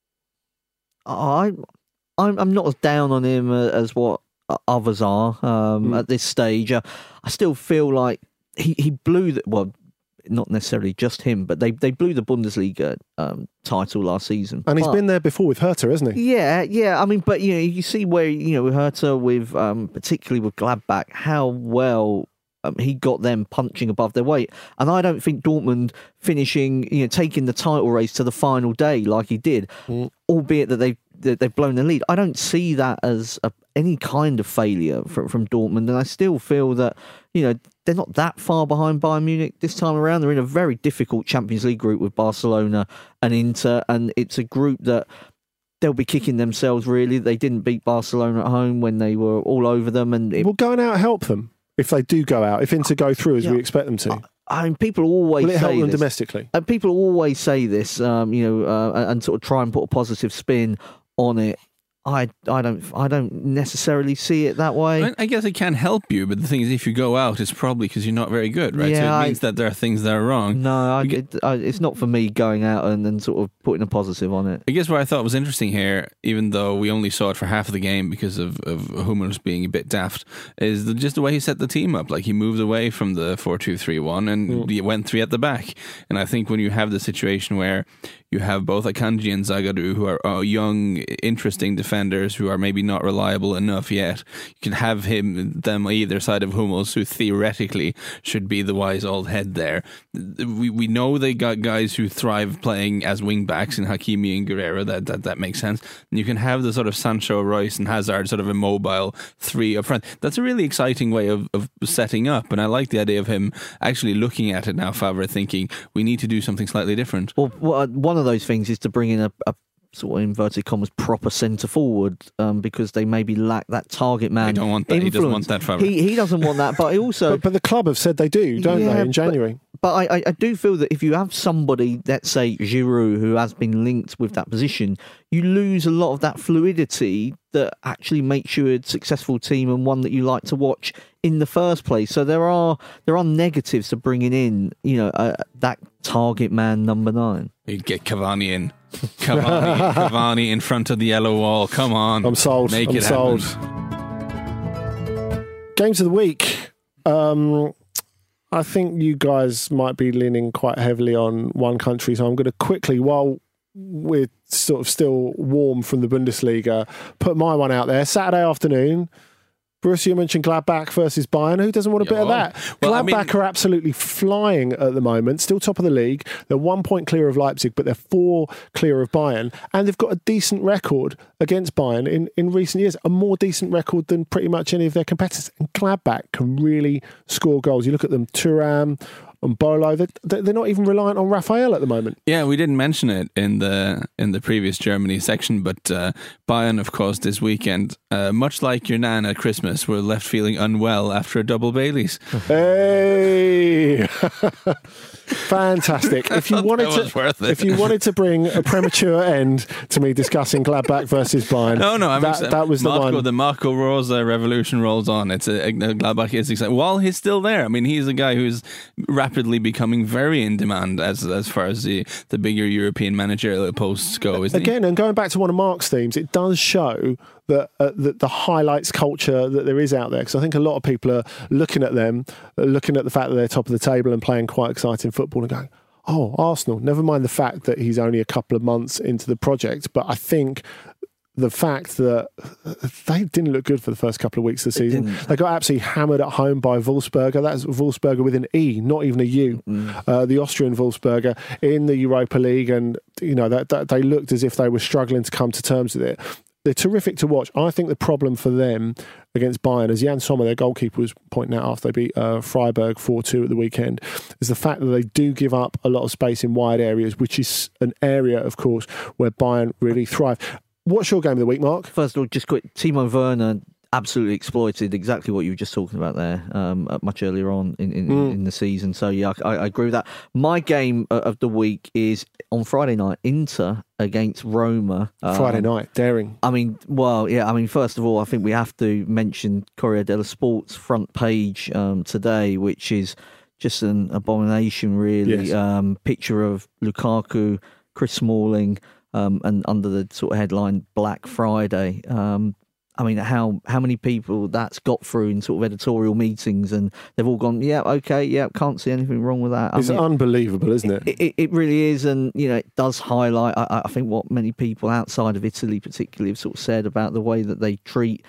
I, I'm, I'm not as down on him as what others are um, mm. at this stage. Uh, I still feel like he, he blew the, well, not necessarily just him, but they, they blew the Bundesliga um, title last season. And he's but, been there before with Hertha, hasn't he? Yeah, yeah. I mean, but you know, you see where, you know, with Hertha, with um, particularly with Gladbach, how well um, he got them punching above their weight. And I don't think Dortmund finishing, you know, taking the title race to the final day like he did, mm. albeit that they've that they've blown the lead. I don't see that as a, any kind of failure from, from Dortmund, and I still feel that, you know, they're not that far behind Bayern Munich this time around. They're in a very difficult Champions League group with Barcelona and Inter, and it's a group that they'll be kicking themselves, really. They didn't beat Barcelona at home when they were all over them. And it, will going out help them if they do go out, if Inter go through as yeah, we expect them to? I mean, people always will it help say them this. domestically? And people always say this, um, you know, uh, and sort of try and put a positive spin on it. I, I don't I don't necessarily see it that way. I, I guess it can help you, but the thing is, if you go out, it's probably because you're not very good, right? Yeah, so it means I, that there are things that are wrong. No, I, get, it, I, it's not for me going out and then sort of putting a positive on it. I guess what I thought was interesting here, even though we only saw it for half of the game because of, of Hummels being a bit daft, is the, just the way he set the team up. Like, he moved away from the four two three one and mm. he went three at the back. And I think when you have the situation where you have both Akanji and Zagadou, who are uh, young, interesting defenders who are maybe not reliable enough yet. You can have him, them either side of Hummels, who theoretically should be the wise old head there. We we know they got guys who thrive playing as wing backs in Hakimi and Guerrero. That that that makes sense. And you can have the sort of Sancho, Royce, and Hazard sort of immobile three up front. That's a really exciting way of, of setting up. And I like the idea of him actually looking at it now, Favre, thinking we need to do something slightly different. Well, one of those things is to bring in a, a sort of inverted commas proper centre forward, um, because they maybe lack that target man. They don't want that. Influence. He doesn't want that. Favre. He he doesn't want that. But he also, but, but the club have said they do, don't yeah, they? In January. But, but I I do feel that if you have somebody, let's say Giroud, who has been linked with that position, you lose a lot of that fluidity that actually makes you a successful team and one that you like to watch in the first place. So there are there are negatives to bringing in, you know, uh, that target man number nine. You'd get Cavani in. Cavani, Cavani in front of the yellow wall. Come on. I'm sold. Make I'm it sold. Happen. Games of the week. Um, I think you guys might be leaning quite heavily on one country, so I'm going to quickly, while we're sort of still warm from the Bundesliga, put my one out there. Saturday afternoon, Borussia Mönchengladbach versus Bayern. Who doesn't want a bit Yo. of that? Well, Gladbach I mean, are absolutely flying at the moment, still top of the league. They're one point clear of Leipzig, but they're four clear of Bayern. And they've got a decent record against Bayern in, in recent years, a more decent record than pretty much any of their competitors. And Gladbach can really score goals. You look at them, Thuram and Bolo, they're, they're not even reliant on Raphael at the moment. Yeah, we didn't mention it in the in the previous Germany section, but uh, Bayern, of course, this weekend, uh, much like your nan at Christmas, were left feeling unwell after a double Baileys. Hey, fantastic! If you wanted to, if you wanted to bring a premature end to me discussing Gladbach versus Bayern, no, no, I'm that, excited. that was Marco, the one. The Marco Rosa revolution rolls on. It's a, a Gladbach is exciting. While he's still there, I mean, he's a guy who's rapidly becoming very in demand as as far as the, the bigger European managerial posts go. Isn't Again, he? and going back to one of Mark's themes, it does show that uh, the, the highlights culture that there is out there. Because I think a lot of people are looking at them, uh, looking at the fact that they're top of the table and playing quite exciting football and going, oh, Arsenal, never mind the fact that he's only a couple of months into the project. But I think the fact that they didn't look good for the first couple of weeks of the season. They, they got absolutely hammered at home by Wolfsberger. That's Wolfsberger with an E, not even a U. Mm. Uh, the Austrian Wolfsberger in the Europa League, and you know that, that they looked as if they were struggling to come to terms with it. They're terrific to watch. I think the problem for them against Bayern, as Jan Sommer, their goalkeeper, was pointing out after they beat uh, Freiburg four two at the weekend, is the fact that they do give up a lot of space in wide areas, which is an area, of course, where Bayern really thrive. What's your game of the week, Mark? First of all, just quick, Timo Werner absolutely exploited exactly what you were just talking about there um, much earlier on in, in, mm. in the season. So, yeah, I, I agree with that. My game of the week is on Friday night, Inter against Roma. Um, Friday night, daring. I mean, well, yeah, I mean, first of all, I think we have to mention Corriere dello Sport's front page um, today, which is just an abomination, really. Yes. Um, picture of Lukaku, Chris Smalling, um, and under the sort of headline Black Friday. Um, I mean, how how many people that's got through in sort of editorial meetings, and they've all gone, yeah, okay, yeah, can't see anything wrong with that. I it's mean, unbelievable, isn't it? It, it? It really is, and you know, it does highlight, I, I think, what many people outside of Italy particularly have sort of said about the way that they treat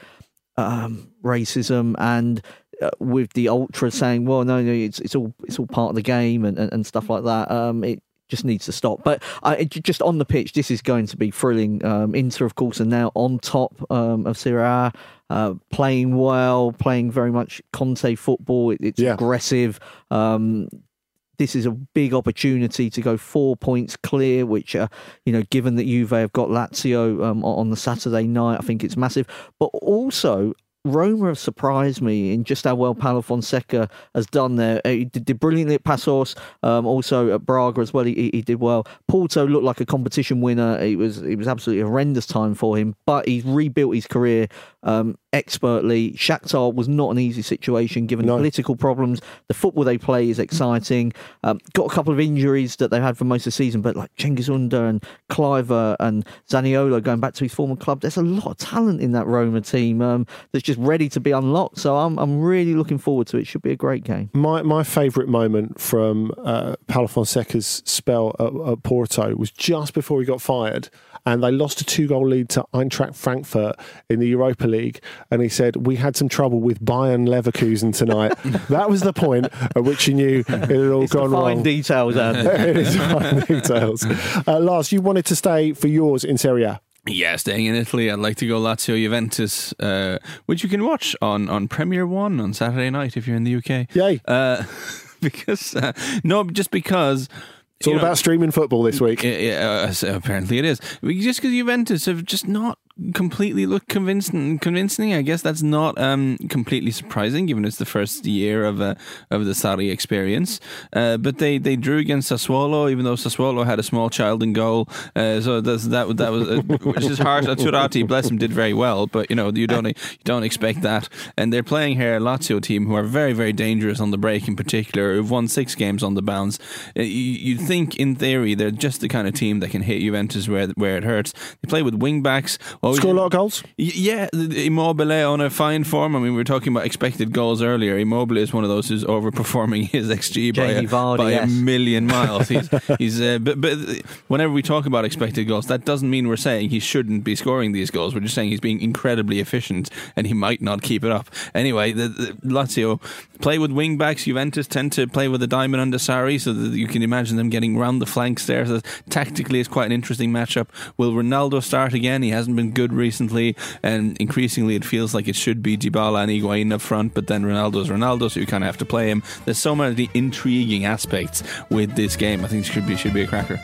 um, racism, and uh, with the ultra saying, well, no, no, it's it's all it's all part of the game, and, and, and stuff like that. Um, it just needs to stop. But uh, it, just on the pitch, this is going to be thrilling. Um, Inter, of course, are now on top um, of Serie A, uh, playing well, playing very much Conte football. It, it's yeah. aggressive. Um, this is a big opportunity to go four points clear, which, uh, you know, given that Juve have got Lazio um, on the Saturday night, I think it's massive. But also, Roma have surprised me in just how well Paulo Fonseca has done there. He did brilliantly at Passos, um, also at Braga as well. He, he did well. Porto looked like a competition winner. It was it was absolutely a horrendous time for him, but he's rebuilt his career um, expertly. Shakhtar was not an easy situation given no. political problems. The football they play is exciting. Um, got a couple of injuries that they've had for most of the season, but like Cengiz Under and Cliver and Zaniolo going back to his former club, there's a lot of talent in that Roma team um, that's just ready to be unlocked. So I'm I'm really looking forward to it. It should be a great game. My my favourite moment from uh, Paulo Fonseca's spell at, at Porto was just before he got fired, and they lost a two-goal lead to Eintracht Frankfurt in the Europa League, and he said, we had some trouble with Bayern Leverkusen tonight. That was the point at which he knew it had all it's gone the fine wrong. Details, Andy. It is fine details. Uh, Lars, you wanted to stay for yours in Serie A. Yeah, staying in Italy, I'd like to go Lazio Juventus, uh, which you can watch on, on Premier One on Saturday night if you're in the U K. Yay. Uh, because, uh, no, just because... It's all you know, about streaming football this week. Yeah, uh, so apparently it is. Just because Juventus have just not completely looked convincing, convincing. I guess that's not um, completely surprising, given it's the first year of uh, of the Sarri experience. Uh, but they, they drew against Sassuolo, even though Sassuolo had a small child in goal. Uh, so that's, that that was uh, which is harsh. Turati, bless him, did very well, but you know you don't you don't expect that. And they're playing here a Lazio team who are very very dangerous on the break, in particular, who've won six games on the bounce. Uh, you, you'd think in theory they're just the kind of team that can hit Juventus where where it hurts. They play with wing backs. Oh, Score a lot of goals? Yeah, Immobile on a fine form. I mean, we were talking about expected goals earlier. Immobile is one of those who's overperforming his X G by, a, Vardy, by yes. a million miles. He's, he's uh, but, but whenever we talk about expected goals, that doesn't mean we're saying he shouldn't be scoring these goals. We're just saying he's being incredibly efficient and he might not keep it up. Anyway, the, the Lazio play with wing backs. Juventus tend to play with a diamond under Sarri, so that you can imagine them getting round the flanks there. So tactically, it's quite an interesting matchup. Will Ronaldo start again? He hasn't been good recently, and increasingly it feels like it should be Dybala and Higuain up front, but then Ronaldo's Ronaldo, so you kind of have to play him. There's so many intriguing aspects with this game. I think it should be should be a cracker.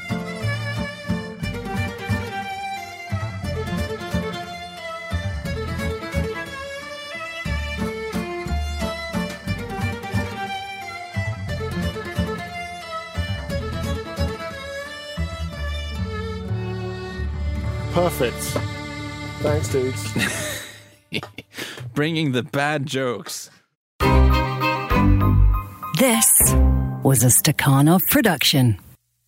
Perfect. Thanks, dudes. Bringing the bad jokes. This was a Stakhanov production.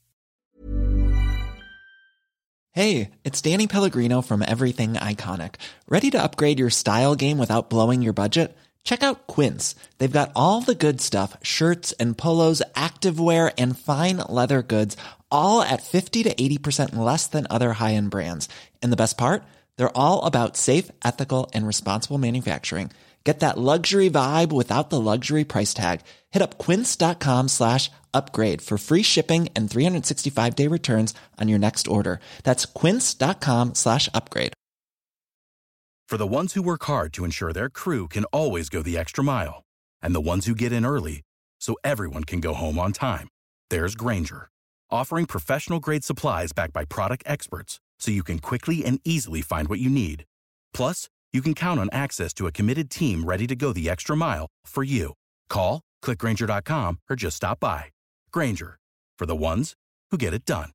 Hey, it's Danny Pellegrino from Everything Iconic. Ready to upgrade your style game without blowing your budget? Check out Quince. They've got all the good stuff, shirts and polos, activewear, and fine leather goods, all at fifty to eighty percent less than other high-end brands. And the best part? They're all about safe, ethical, and responsible manufacturing. Get that luxury vibe without the luxury price tag. Hit up quince.com slash upgrade for free shipping and three sixty-five day returns on your next order. That's quince.com slash upgrade. For the ones who work hard to ensure their crew can always go the extra mile, and the ones who get in early so everyone can go home on time, there's Grainger, offering professional-grade supplies backed by product experts so you can quickly and easily find what you need. Plus, you can count on access to a committed team ready to go the extra mile for you. Call, click Grainger dot com, or just stop by. Grainger, for the ones who get it done.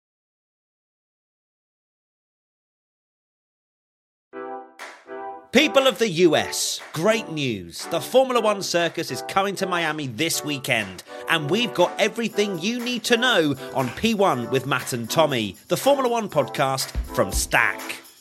People of the U S, great news. The Formula One circus is coming to Miami this weekend, and we've got everything you need to know on P one with Matt and Tommy, the Formula One podcast from Stack.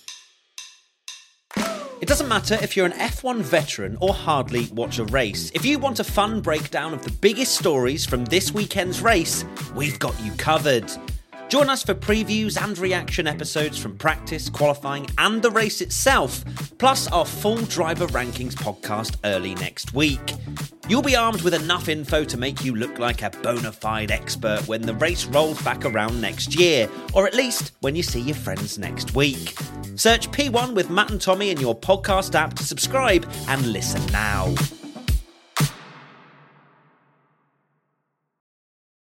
It doesn't matter if you're an F one veteran or hardly watch a race. If you want a fun breakdown of the biggest stories from this weekend's race, we've got you covered. Join us for previews and reaction episodes from practice, qualifying and the race itself, plus our full driver rankings podcast early next week. You'll be armed with enough info to make you look like a bona fide expert when the race rolls back around next year, or at least when you see your friends next week. Search P one with Matt and Tommy in your podcast app to subscribe and listen now.